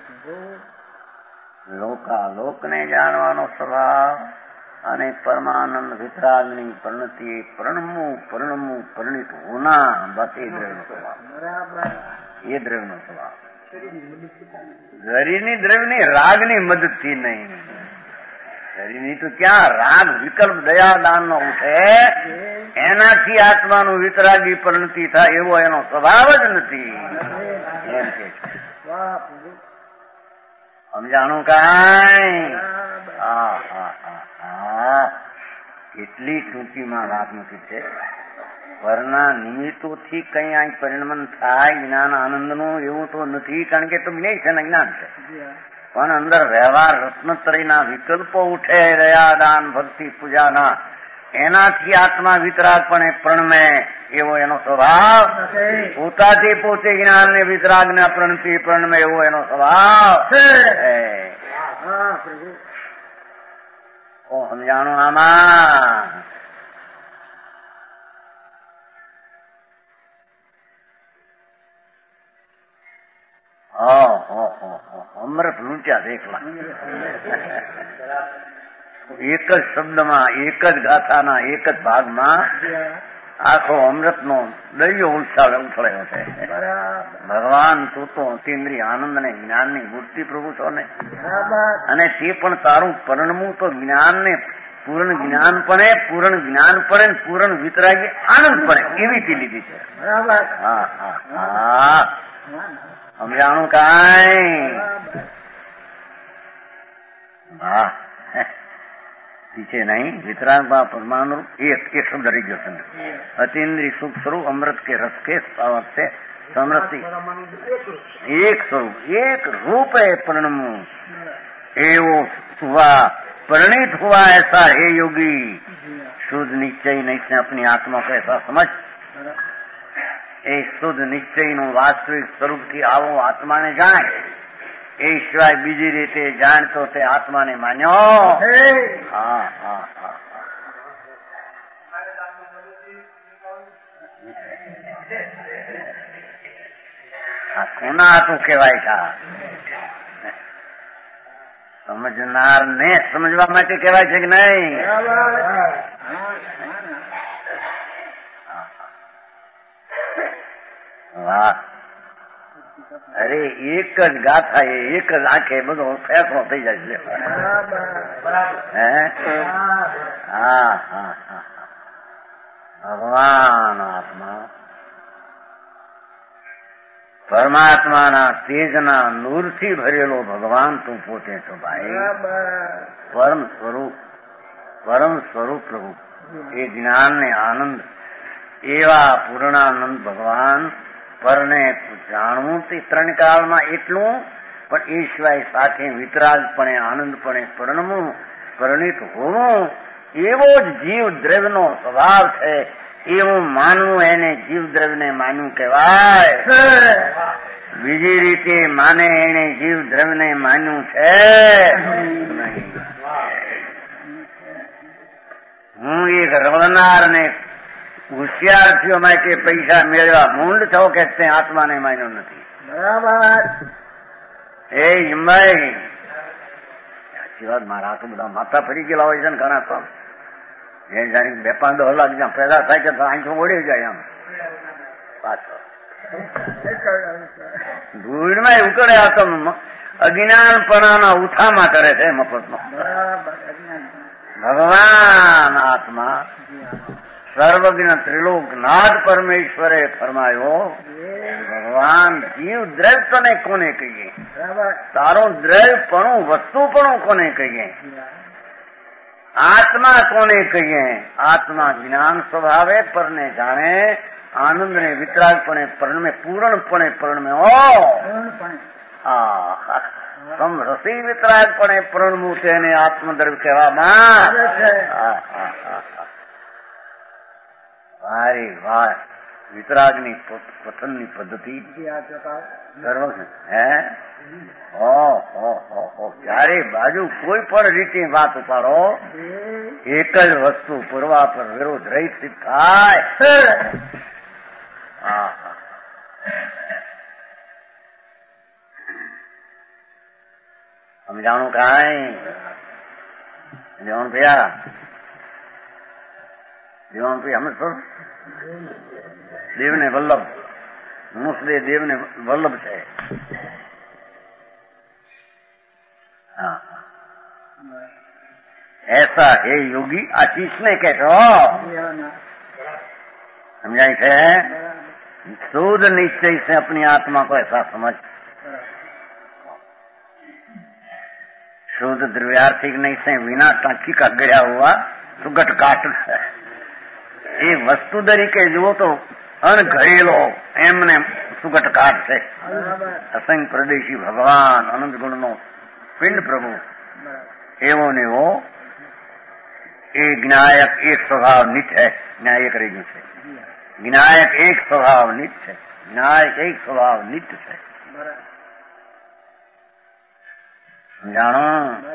Speaker 3: લોકાલોકને જાણવાનો સ્વભાવ અને પરમાનંદ વિતરાગની પરિણતિ પરણમું પરણમું પરિણિત હોના બસ એ દ્રવ્યનો સ્વભાવ. એ દ્રવ્યનો સ્વભાવ શરીરની દ્રવ્યની રાગની મદદથી નહીં. શરીરની તો ક્યાં રાગ વિકલ્પ દયા દાન નો ઉઠે, એનાથી આત્માનું વિતરાગી પરિણતિ થાય એવો એનો સ્વભાવ જ નથી. એમ કે સમજાણું કાંઈ? હા હા હા હા એટલી ટૂંકીમાં વાત નથી છે. પરના નિમિત્તોથી કઈ આ પરિણમન થાય જ્ઞાન આનંદનું એવું તો નથી, કારણ કે તો જ્ઞેય છે ને જ્ઞાન છે. પણ અંદર વ્યવહાર રત્નત્રયના વિકલ્પો ઉઠે રહ્યા દાન ભક્તિ પૂજાના, એનાથી આત્મા વિતરાગપણે પ્રણમે એવો એનો સ્વભાવ. પોતાથી પોતે જ્ઞાન ને વિતરાગ ને પ્રણતિ પ્રણમે એવો એનો સ્વભાવ. ઓ સમજાણું આમાં? અમૃત લૂંટ્યા દેખલા. એક જ શબ્દમાં, એક જ ગાથાના એક જ ભાગમાં આખો અમૃતનો દરિયો ઉછાળે ઉછળ્યો છે. ભગવાન તું તો અતિન્દ્રિય આનંદ ને જ્ઞાન ની મૂર્તિ પ્રભુ છો ને, અને તે પણ તારું પરણમું તો જ્ઞાન ને પૂર્ણ જ્ઞાન પડે, પૂર્ણ જ્ઞાન પડે, પૂર્ણ વિતરાગી આનંદ પડે એવી થી લીધી છે. હા હા હા સમજાણું કાંઈ? વાહ પીછે નહીં. વિતરાગમાં પરમાણુ એક એક શબ્દ રહી ગયો છે. અતિન્દ્રિય સુખ સ્વરૂપ અમૃત કે રસ કે પાવક છે સમૃદ્ધિ એક સ્વરૂપ એક रूप है प्रणमु एवो हुआ परिणित हुआ ऐसा हे योगी शुद्ध निश्चय नहीं से अपनी आत्मा को ऐसा समझ એ શુદ્ધ નિશ્ચયનું વાસ્તવિક સ્વરૂપથી આવો આત્માને જાણ. એ સિવાય બીજી રીતે જાણતો તે આત્માને માન્યો. હા હા હા આ કોના હાથું કહેવાય છે? સમજનાર ને સમજવા માટે કહેવાય છે કે નહીં? વાહ! અરે એક જ ગાથા એ એક જ આંખે બધો ફેસલો થઈ જાય છે. હે હા હા હા ભગવાન આત્મા પરમાત્માના તેજના નૂરથી ભરેલો ભગવાન તું પોતે છો ભાઈ. પરમ સ્વરૂપ પરમ સ્વરૂપ પ્રભુ એ જ્ઞાન ને આનંદ એવા પૂર્ણાનંદ ભગવાન પરને જાણવું તે ત્રણ કાળમાં એટલું, પણ એ સિવાય સાથે વિતરાગપણે આનંદપણે પરણવું પરણિત હોવું એવો જ જીવ દ્રવ્યનો સ્વભાવ છે. એવું માનવું એને જીવ દ્રવ્યને માનવું કહેવાય. બીજી રીતે માને એને જીવ દ્રવ્યને માન્યું છે. હું એક રવનાર ને હોશિયારથીઓ માટે પૈસા મેળવા મૂંડ છો કે તે આત્માને માન્યો નથી. બરાબર એ હિમાઈ સાચી વાત. મારા આટલું બધા માથા ફરી ગયેલા હોય છે ને ઘણા તો એ જાણી બે પાંચ દસ લાખ જ્યાં પેદા થાય છે તો આંખો ઓળી જાય આમ પાછો ધૂળમાં ઉકળે. આ તો અજ્ઞાનપણાના ઉથામાં કરે છે મફતનો. ભગવાન આત્મા સર્વજ્ઞ ત્રિલોકનાથ પરમેશ્વરે ફરમાયો ભગવાન જીવ દ્રવ્ય તને કોને કહીએ? તારો દ્રવ્યપણું વસ્તુપણું કોને કહીએ? આત્મા કોને કહીએ? આત્મા જ્ઞાન સ્વભાવે પરને જાણે, આનંદ ને વિતરાગપણે પરણમે, પૂર્ણપણે પરણમે. ઓ હા તમ રસી વિતરાગ પણ એ પ્રણમું તેને આત્મદ્રવ્ય કહેવામાં વારે વાર વિતરાગની પતનની પદ્ધતિ સર્વ હે ઓહો ચારે બાજુ કોઈ પણ રીતે વાત ઉપાડો એક જ વસ્તુ પૂર્વા પર વિરોધ રહિત થાય. સમજાણું કાંઈ દેવણ ભૈયા દેવણ ભાઈ અમે સર દેવને વલ્લભ મુસદે દેવને વલ્લભ છે. हाँ ऐसा हे योगी आशीष ने कहते हो समझाई थे शुद्ध निश्चय से अपनी आत्मा को ऐसा समझ. शुद्ध द्रव्यार्थिक नहीं से बिना टांकी का गया हुआ सुगट काट ये वस्तु तरीके जुओ तो अणघड़ेलो एमने सुगट काट છે. असंख्य प्रदेशी भगवान अनंत गुण नो पिंड प्रभु एवो ने वो એ જ્ઞાયક એક સ્વભાવ નિત है. ન્યાય કરી ગયું છે. જ્ઞાયક એક સ્વભાવ નિત છે. જ્ઞાયક એક સ્વભાવ નિત છે. જાણો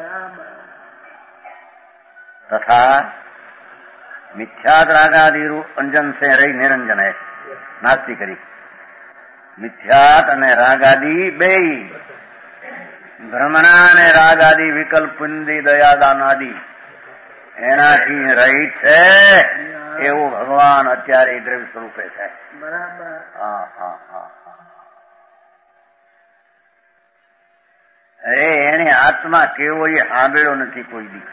Speaker 3: તથા મિથ્યાત રાગાદિરુ અંજન से રહી નિરંજન है. નાસ્તી કરી મિથ્યાત અને રાગાદી બે ભ્રમણા અને રાગાદી વિકલ્પ પુંદી દયાદાન આદિ એનાથી રહિત છે એવું ભગવાન અત્યારે દ્રવ્ય સ્વરૂપે છે. હા હા હા અરે એને આત્મા કેવો એ સાંભળ્યો નથી કોઈ દી.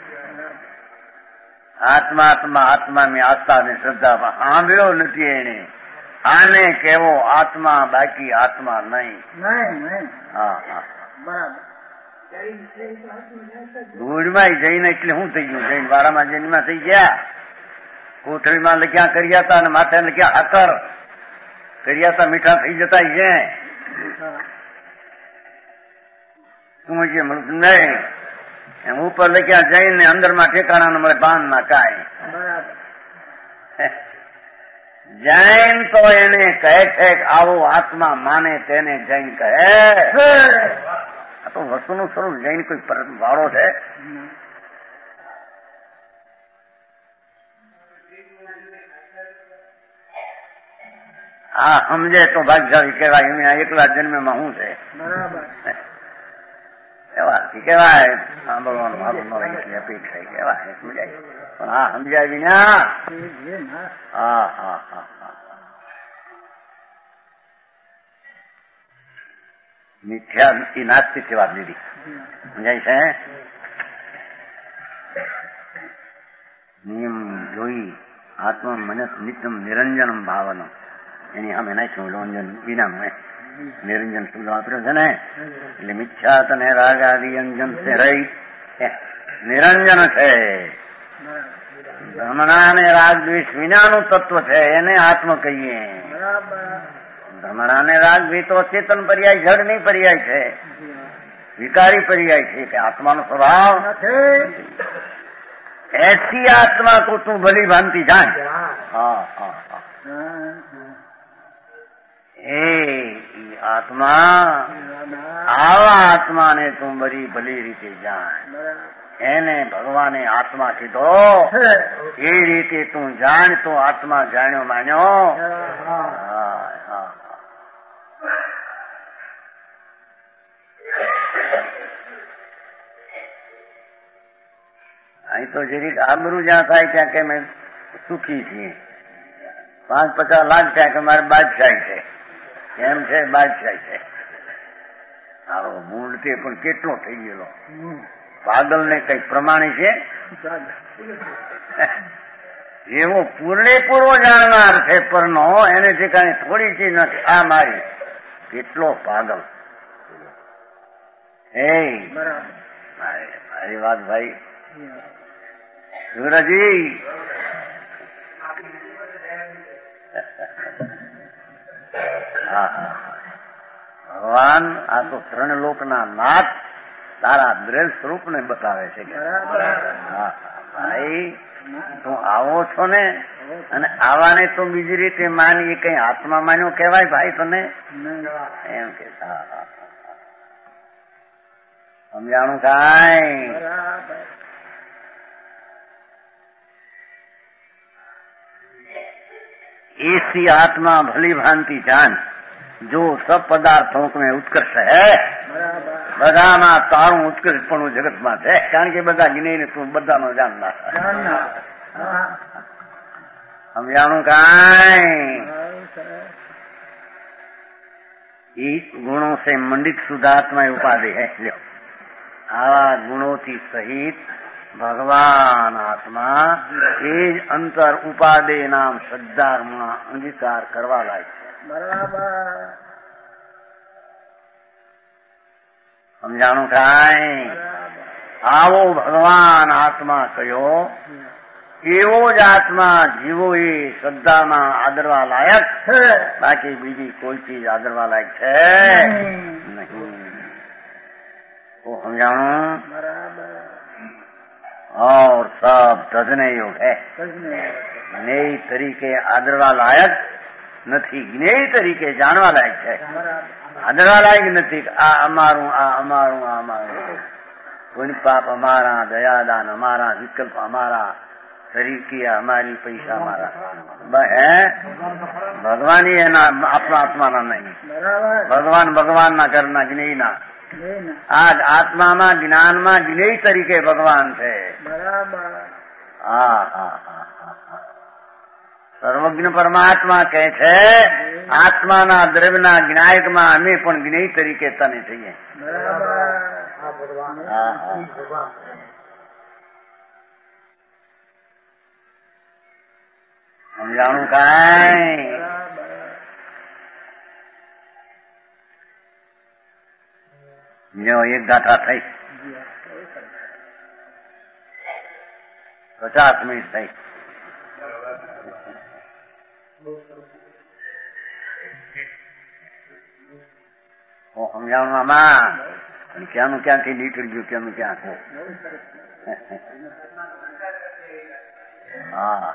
Speaker 3: આત્મા આત્મા આત્મા ની આસ્થા ને શ્રદ્ધામાં સાંભળ્યો નથી એને. આને કેવો આત્મા બાકી આત્મા નહીં. હા હા ધૂળમાં જઈને એટલે શું થઈ ગયું? જઈને વાળામાં જૈનમાં થઈ ગયા. કોથળીમાં લખ્યા કર્યા હતા અને માથે લખ્યા આકર કર્યા હતા. મીઠા થઈ જતા છે શું છે મળતું નહીં. એમ ઉપર લખ્યા જઈને અંદર માં ઠેકાણા ન મળે બાંધ ના કાંઈ. જૈન તો એને કહે છે કે આવો આત્મા માને તેને જૈન કહે. આ તો વસ્તુનું સ્વરૂપ જૈન કોઈ વાળો છે? હા સમજે તો ભાગ્યશાળી કહેવાય. એને એકલા જન્મમાં શું છે એવાથી કહેવાય. સાંભળવાનું મારું ન રહે એટલી અપેક્ષા કહેવાય. સમજાય પણ હા સમજાય વિના હા હા હા હા મિથ્યા એ નાસ્તિક વાત લીધી. સમજાય છે? નિયમ જોઈ આત્મા મનસ નિત્યમ નિરંજનમ ભાવનમ એની સામે નાખ્યું નિરંજન વિનાનું નિરંજન શબ્દ વાપર્યો છે ને એટલે મિથ્યાત અને રાગ આદિ અંજન છે રહી નિરંજન છે. ભ્રમણા અને રાગ દ્વેષ વિનાનું તત્વ છે એને આત્મ કહીએ. ભ્રમણા ને રાગ દ્વેષ તો ચેતન પર્યાય જડ નહીં પર્યાય છે. વિકારી પર્યાય છે કે આત્માનો સ્વભાવ ऐसी आत्मा को तू भली भांति जान. हाँ हाँ हाँ એ આત્મા આવા આત્માને તું બરી ભલી રીતે જાણ. એને ભગવાને આત્મા કીધો એ રીતે તું જાણ તો આત્મા જાણ્યો માન્યો. અહીં તો જરીક આબરૂ જ્યાં થાય ત્યાં કે મેં સુખી છીએ. પાંચ પચાસ લાખ ત્યાં કે મારે બાદશાહી છે. એમ છે બાદશાહી છે. આવો મૂળ તે પણ કેટલો થઈ ગયેલો. પાગલ ને કઈ પ્રમાણે છે એવો પૂર્ણેપૂર્વ જાણનાર છે પરનો એને ઠેકાણે થોડી ચીજ નથી. આ મારી કેટલો પાગલ. હે મારી વાત ભાઈ સુરજી ભગવાન આ તો ત્રણ લોકના નાથ તારા દ્રવ્ય સ્વરૂપને બતાવે છે કે હા ભાઈ તું આવો છો ને, અને આવાને તો બીજી રીતે માની, કઈ આત્મા માન્યો કહેવાય ભાઈ તને એમ કે સમજાણું કાંઈ? ऐसी आत्मा भली भांति जान जो सब पदार्थों में उत्कर्ष है। બધામાં તારું ઉત્કર્ષપણું જગતમાં છે, કારણ કે બધા જ્ઞાની તું બધાનો જાણનાર. સમજાણું કાંઈ? इस गुणों से मंडित शुद्धात्मा उपाधि है. लो आवा गुणों થી સહિત ભગવાન આત્મા એ જ અંતર ઉપાદે નામ સદ્ધારમાં અંગીકાર કરવા લાયક છે. બરાબર સમજાણું કાંઈ? આવો ભગવાન આત્મા કયો, એવો જ આત્મા જીવો એ શ્રદ્ધામાં આદરવા લાયક છે, બાકી બીજી કોઈ ચીજ આદરવા લાયક છે નહીં. તો સમજાણું? और सब तजने योग है. જ્ઞેય તરીકે આદરવા લાયક નથી, જ્ઞેય તરીકે જાણવા લાયક છે, આદરવા લાયક નથી. આ અમારું, આ અમારું, આ અમારું, કોઈ પાપ અમારા, દયાદાન અમારા, વિકલ્પ અમારા, તરીકિયા અમારી, પૈસા અમારા. હે ભગવાન એના આપણા આત્માના નહીં. ભગવાન ભગવાનના ઘરના જ્ઞેયના. આ આત્મામાં જ્ઞાનમાં જ્ઞેય તરીકે ભગવાન છે. હા હા હા સર્વજ્ઞ પરમાત્મા કહે છે આત્માના દ્રવ્યના જ્ઞાયકમાં અમે પણ જ્ઞેય તરીકે તને થઈએ. સમજાણું કાંઈ? જો એક ગાથા થઈ, પચાસ મિનિટ થઈ. સમજાણું આમાં? ક્યાંનું ક્યાંથી નીકળી ગયું, ક્યાંનું ક્યાં છે. હા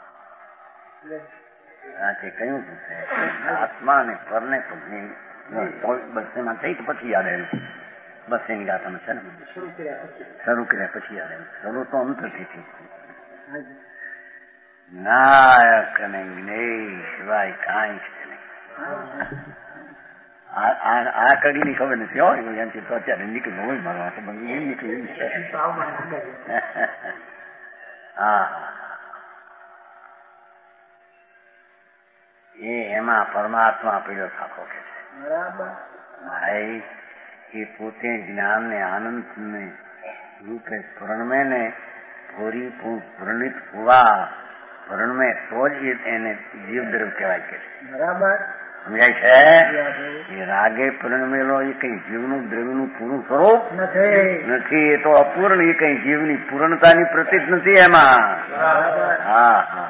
Speaker 3: કયું છે આત્મા ને પરને પગની બસ એમાં થઈ તો પછી યાદ આવ્યું. બસ એની ગાથામાં છે ને શરૂ કર્યા પછી યાદ આવ્યું. શરૂ તો અંતરથી થયું. નાયક અને જ્ઞેય સિવાય કાંઈ છે નહીં. આ કડીની ખબર નથી હો, એમથી તો અત્યારે નીકળ્યું હોય મારો એમ નીકળ્યું. હા એ એમાં પરમાત્મા પીડો થાકો કે છે ભાઈ. એ પોતે જ્ઞાન ને આનંદ ને રૂપે પૂર્ણમે ને પૂરી પૂર્ણિત હોવા પૂર્ણમે તો જ એને જીવ દ્રવ કહેવાય કે છે. બરાબર સમજાય છે? એ રાગે પૂર્ણમેલો એ કઈ જીવનું દ્રવ્યનું પૂરું સ્વરૂપ નથી. એ તો અપૂર્ણ, એ કઈ જીવની પૂર્ણતાની પ્રતીત નથી એમાં. હા હા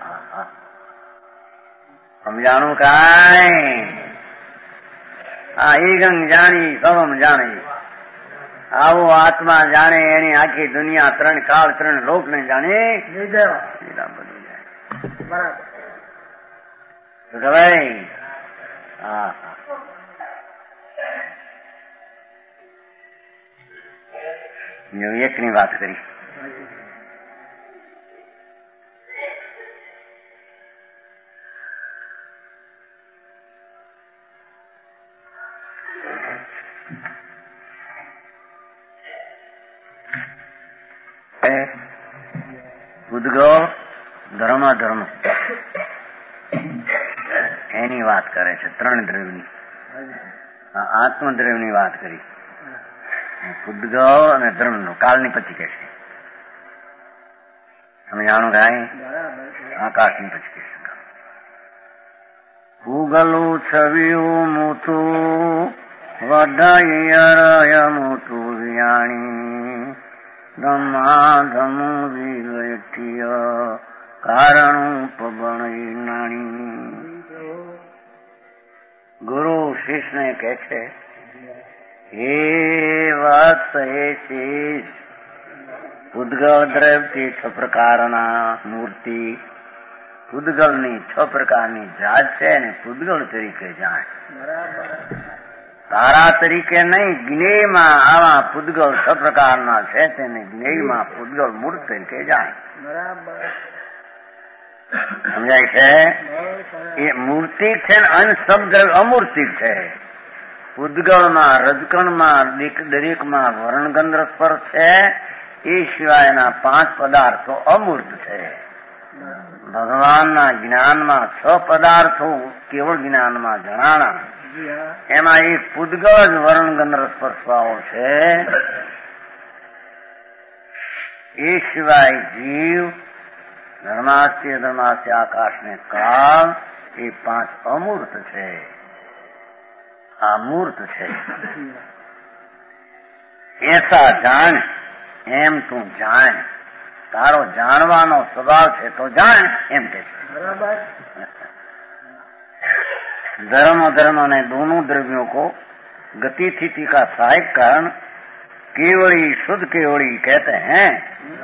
Speaker 3: સમજાણું કાંઈ? આ ઈગંગ જાણી સવમ જાણી. આવો આત્મા જાણે એની આખી દુનિયા ત્રણ કાળ ત્રણ લોક ને જાણી લીધા બધું જાય. બરાબર ભાઈ? હા હા એક ની વાત કરી. ઉદ્ગવ ધર્માધર્મ એની વાત કરે છે, ત્રણ દ્રવ્યની. આત્મદ્રવ્યની વાત કરી, ઉદ્ગવ અને ધર્મનું કાલની પછી કહેશે. તમે જાણો કાંઈ? આકાશની પછી કહેશે. ઉગલું છવ્યું મૂઠું વડાય મૂઠું વિયાણી ધમા ધમું વિલઠીય કારણું પબણ નાણી. ગુરુ શિષ્યને કહે છે, હે વત્સ એ શીશ પૂદગળ દ્રવ્યથી છ પ્રકારના મૂર્તિ પૂદગળની છ પ્રકારની જાત છે અને પૂદગળ તરીકે જાણ. તારા તરીકે નહીં, જ્ઞેયમાં આવા પૂદગળ છ પ્રકારના છે તેને જ્ઞેયમાં પૂદગળ મૂર્ત તરીકે જાણ. સમજાય છે? એ મૂર્તિક છે ને અનશબ્દ અમૂર્તિક છે. પૂદગળમાં રજકણમાં દરેકમાં વર્ણગંધ સ્પર્શ છે. એ સિવાયના પાંચ પદાર્થો અમૂર્ત છે. ભગવાનના જ્ઞાનમાં છ પદાર્થો કેવળ જ્ઞાનમાં જણાણા. એમાં એક પૂદગળ જ વર્ણગંધ સ્પર્શવાળો છે. એ સિવાય જીવ, ધર્માસ્ય ધર્માસ્ય આકાશ ને કાળ, એ પાંચ અમૂર્ત છે. આ મૂર્ત છે. એસા જાણ, એમ તું જાણ. તારો જાણવાનો સ્વભાવ છે તો જાણ એમ કે છે. धर्म धर्म ने दोनों द्रव्यों को गति स्थिति का सहायक कारण केवली शुद्ध केवली कहते हैं.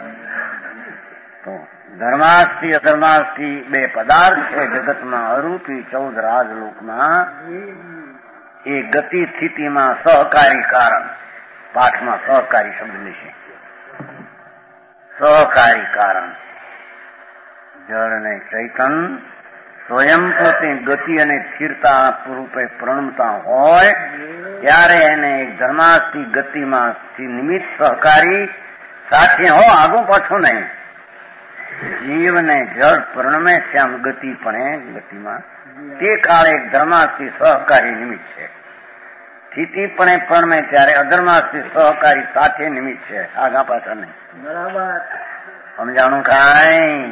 Speaker 3: तो धर्मास्थि अधर्मास्थि बे पदार्थ है जगत में अरूपी चौद राजलोक में. ये गति स्थिति में सहकारी कारण पाठ में सहकारी शब्द लेશે. सहकारी कारण जड़ ने चैतन સ્વયં પોતે ગતિ અને સ્થિરતા રૂપે પ્રણમતા હોય ત્યારે એને એક ધર્માસ્થી ગતિમાં નિમિત્ત સહકારી સાથે હો, આગું પાછું નહીં. જીવને જળ પ્રણમે છે આમ ગતિ પણ ગતિમાં તે કાળે એક ધર્માસ્થી સહકારી નિમિત્ત છે. સ્થિતિ પણ પ્રણમે ત્યારે અધર્માસ્થી સહકારી સાથે નિમિત્ત છે, આગા પાછળ નહીં. બરાબર સમજાણું કાંઈ?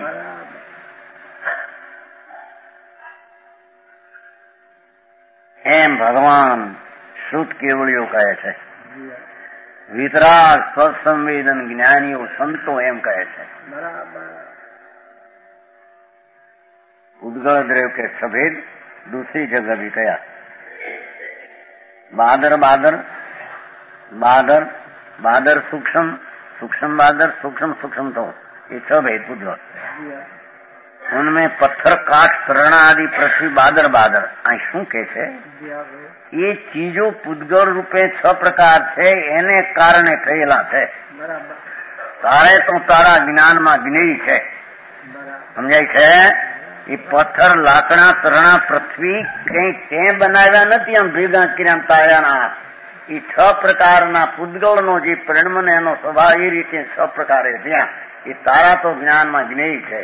Speaker 3: એમ ભગવાન શુદ્ધ કેવળીઓ કહે છે. વિતરાગ સ્વસંવેદન જ્ઞાનીઓ સંતો એમ કહે છે. ઉદ્ગળ દ્રવ્ય के सभेद दूसरी जगह भी कहा. बादर बादर बादर बादर सूक्ष्म सूक्ष्म बादर सूक्ष्म सूक्ष्म तो ये छ भेद उद्गल. उनमें पत्थर काट तरण आदि पृथ्वी बादर बादर आ શું કે છે? એ ચીજો પૂદગળ રૂપે છ પ્રકાર છે એને કારણે થયેલા છે. તારે તો તારા જ્ઞાનમાં જ્ઞેય છે. સમજાય છે? એ પથ્થર લાકડા તરણા પૃથ્વી કઈ તે બનાવ્યા નથી આમ ભેગા કર્યા તાર્યાના. એ છ પ્રકારના પૂદગળનો જે પરિણમ એનો સ્વભાવ એ રીતે છ પ્રકારે ત્યાં એ તારા તો જ્ઞાનમાં જ્ઞેય છે.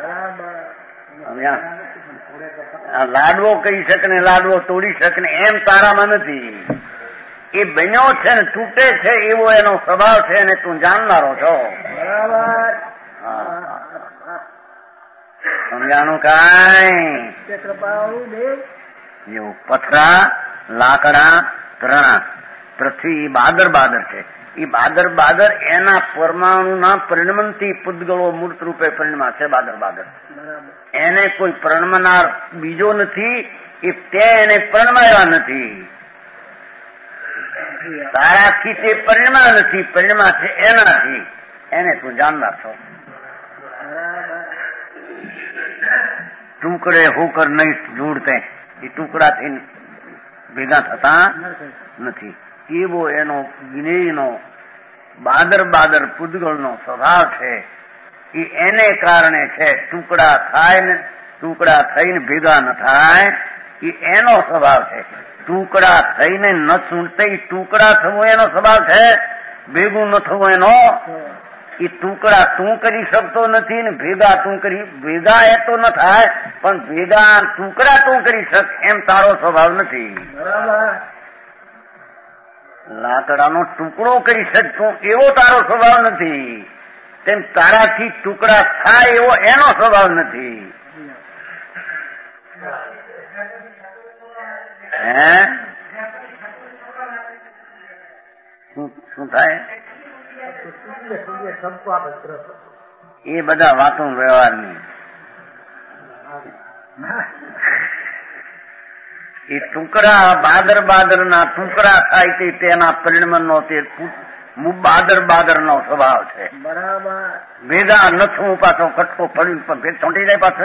Speaker 3: લાડવો કહી શકે ને લાડવો તોડી શકે ને એમ તારામાં નથી. એ બન્યો છે ને તૂટે છે એવો એનો સ્વભાવ છે ને તું જાણનારો છો. સમજાણું કાંઈ? એવું પથરા લાકડા તરણા પૃથ્વી બાદર બાદર છે. એ બાદર બાદર એના પરમાણુના પરિણમનથી પૂદગળો મૂર્ત રૂપે પરિણમા છે. બાદર બાદર એને કોઈ પરિણમનાર બીજો નથી. એ તે એને પરિણમાયા નથી. તારાથી તે પરિણમા નથી, પરિણમા છે એનાથી. એને તું જાણનાર છો. ટુકડે હોકર નહીં જોડતે, એ ટુકડાથી ભેગા થતા નથી. એવો એનો જ્ઞેયનો બાદર બાદર પૂદગળનો સ્વભાવ છે. એ એને કારણે છે. ટુકડા થાય ને ટુકડા થઈને ભેગા ન થાય એ એનો સ્વભાવ છે. ટુકડા થઈને ન છૂટતે ટુકડા થવું એનો સ્વભાવ છે. ભેગું ન થવું એનો. એ ટુકડા તું કરી શકતો નથી ને ભેગા તું કરી ભેગા એ તો ન થાય પણ ભેગા ટુકડા તું કરી શક એમ તારો સ્વભાવ નથી. લાકડાનો ટુકડો કરી શકતો એવો તારો સ્વભાવ નથી. તેમ તારાથી ટુકડા થાય એવો એનો સ્વભાવ નથી. હે શું થાય? એ બધા વાતો વ્યવહારની. એ ટુકડા બાદર બાદરના ટુકડા થાય તે તેના પરિણમનો તે બાદર બાદરનો સ્વભાવ છે.
Speaker 4: બરાબર.
Speaker 3: ભેગા નથું પાછો કટકો ફરી ચોંટી જાય પાછો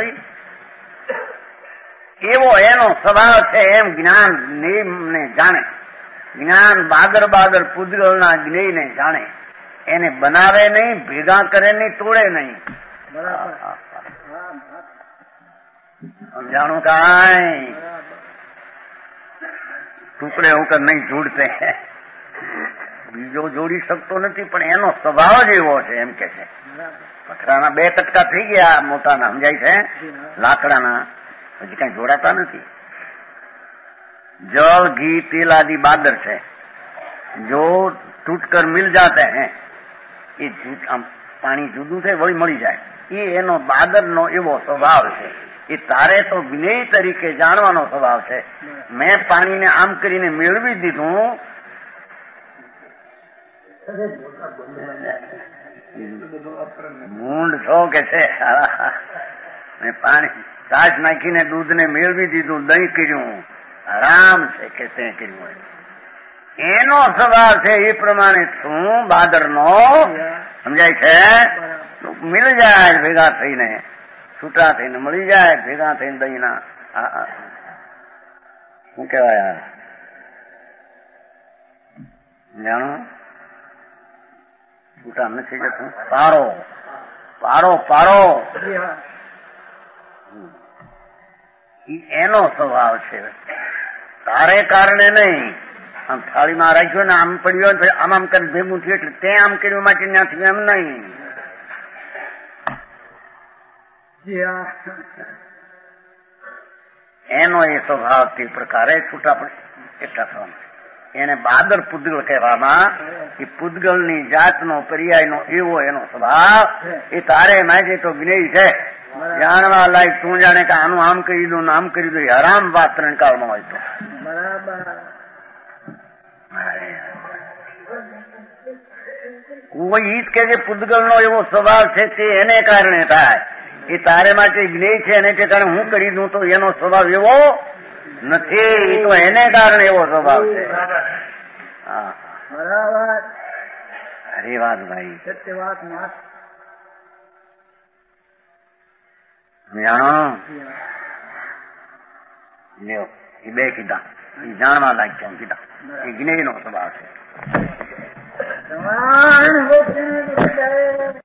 Speaker 3: એવો એનો સ્વભાવ છે. એમ જ્ઞાન ને જાણે, જ્ઞાન બાદર બાદર પૂદગલના જ્ઞેયને જાણે, એને બનાવે નહીં, ભેગા કરે નહીં, તોડે નહીં. સમજાણું કાંઈ ટુકડે હોકર નહીં જોડતે, બીજો જોડી શકતો નથી, પણ એનો સ્વભાવ જ એવો છે. એમ કે છે પથરાના બે કટકા થઈ ગયા મોટાના, સમજાય છે, લાકડાના, હજી કઈ જોડાતા નથી. जल घी तेल आदि बादर है, जो टूटकर मिल जाते हैं, ये पानी जुदू से वही मળી જાય, એ એનો બાદરનો એવો સ્વભાવ છે. એ તારે તો વિનય તરીકે જાણવાનો સ્વભાવ છે. મેં પાણીને આમ કરીને મેળવી દીધું, મૂંડ છો કે છે, મેં પાણી છાશ નાખીને દૂધને મેળવી દીધું, દહીં કર્યું, આરામ છે કે તે કર્યું, એનો સ્વભાવ છે. એ પ્રમાણે તું બાદરનો સમજાય છે, મિલ જાય ભેગા થઈને, છૂટા થઈને મળી જાય, ભેગા થઈને દહીંના શું કેવાય જાણો, છૂટા નથી જતું. પારો પારો પારો એનો સ્વભાવ છે. તારે કારણે નહીં, આમ થાળીમાં રાખ્યો ને આમ પડ્યો આમ આમ કરી ભેગું થયું એટલે તે આમ કર્યું માટે ત્યાં થયું એમ નહીં. એનો એ સ્વભાવ તે પ્રકારે છૂટા પડે એટલા થવાનું. એને બાદર પૂદગલ કહેવામાં, એ પૂદગલની જાતનો પર્યાયનો એવો એનો સ્વભાવ. એ તારે માગે તો જ્ઞેય છે, જાણવા લાયક. તું જાણે કે આનું આમ કરી દઉં આમ કરી દઉં, હરામ વાત ત્રણ કાળમાં હોય તો કોઈ ઈજ કે જે પૂદગલનો એવો સ્વભાવ છે તે એને કારણે થાય. એ તારે માટે જ્ઞેય છે, એને તે કારણે હું કરી દઉં તો એનો સ્વભાવ એવો નથી. એ તો એને કારણે એવો સ્વભાવ છે. હા બરાબર. અરે વાત ભાઈ,
Speaker 4: સત્ય વાત ના
Speaker 3: જાણો લ્યો. એ બે કીધા, એ જાણવા લાગ્યા કીધા, એ જ્ઞેયનો સ્વભાવ છે.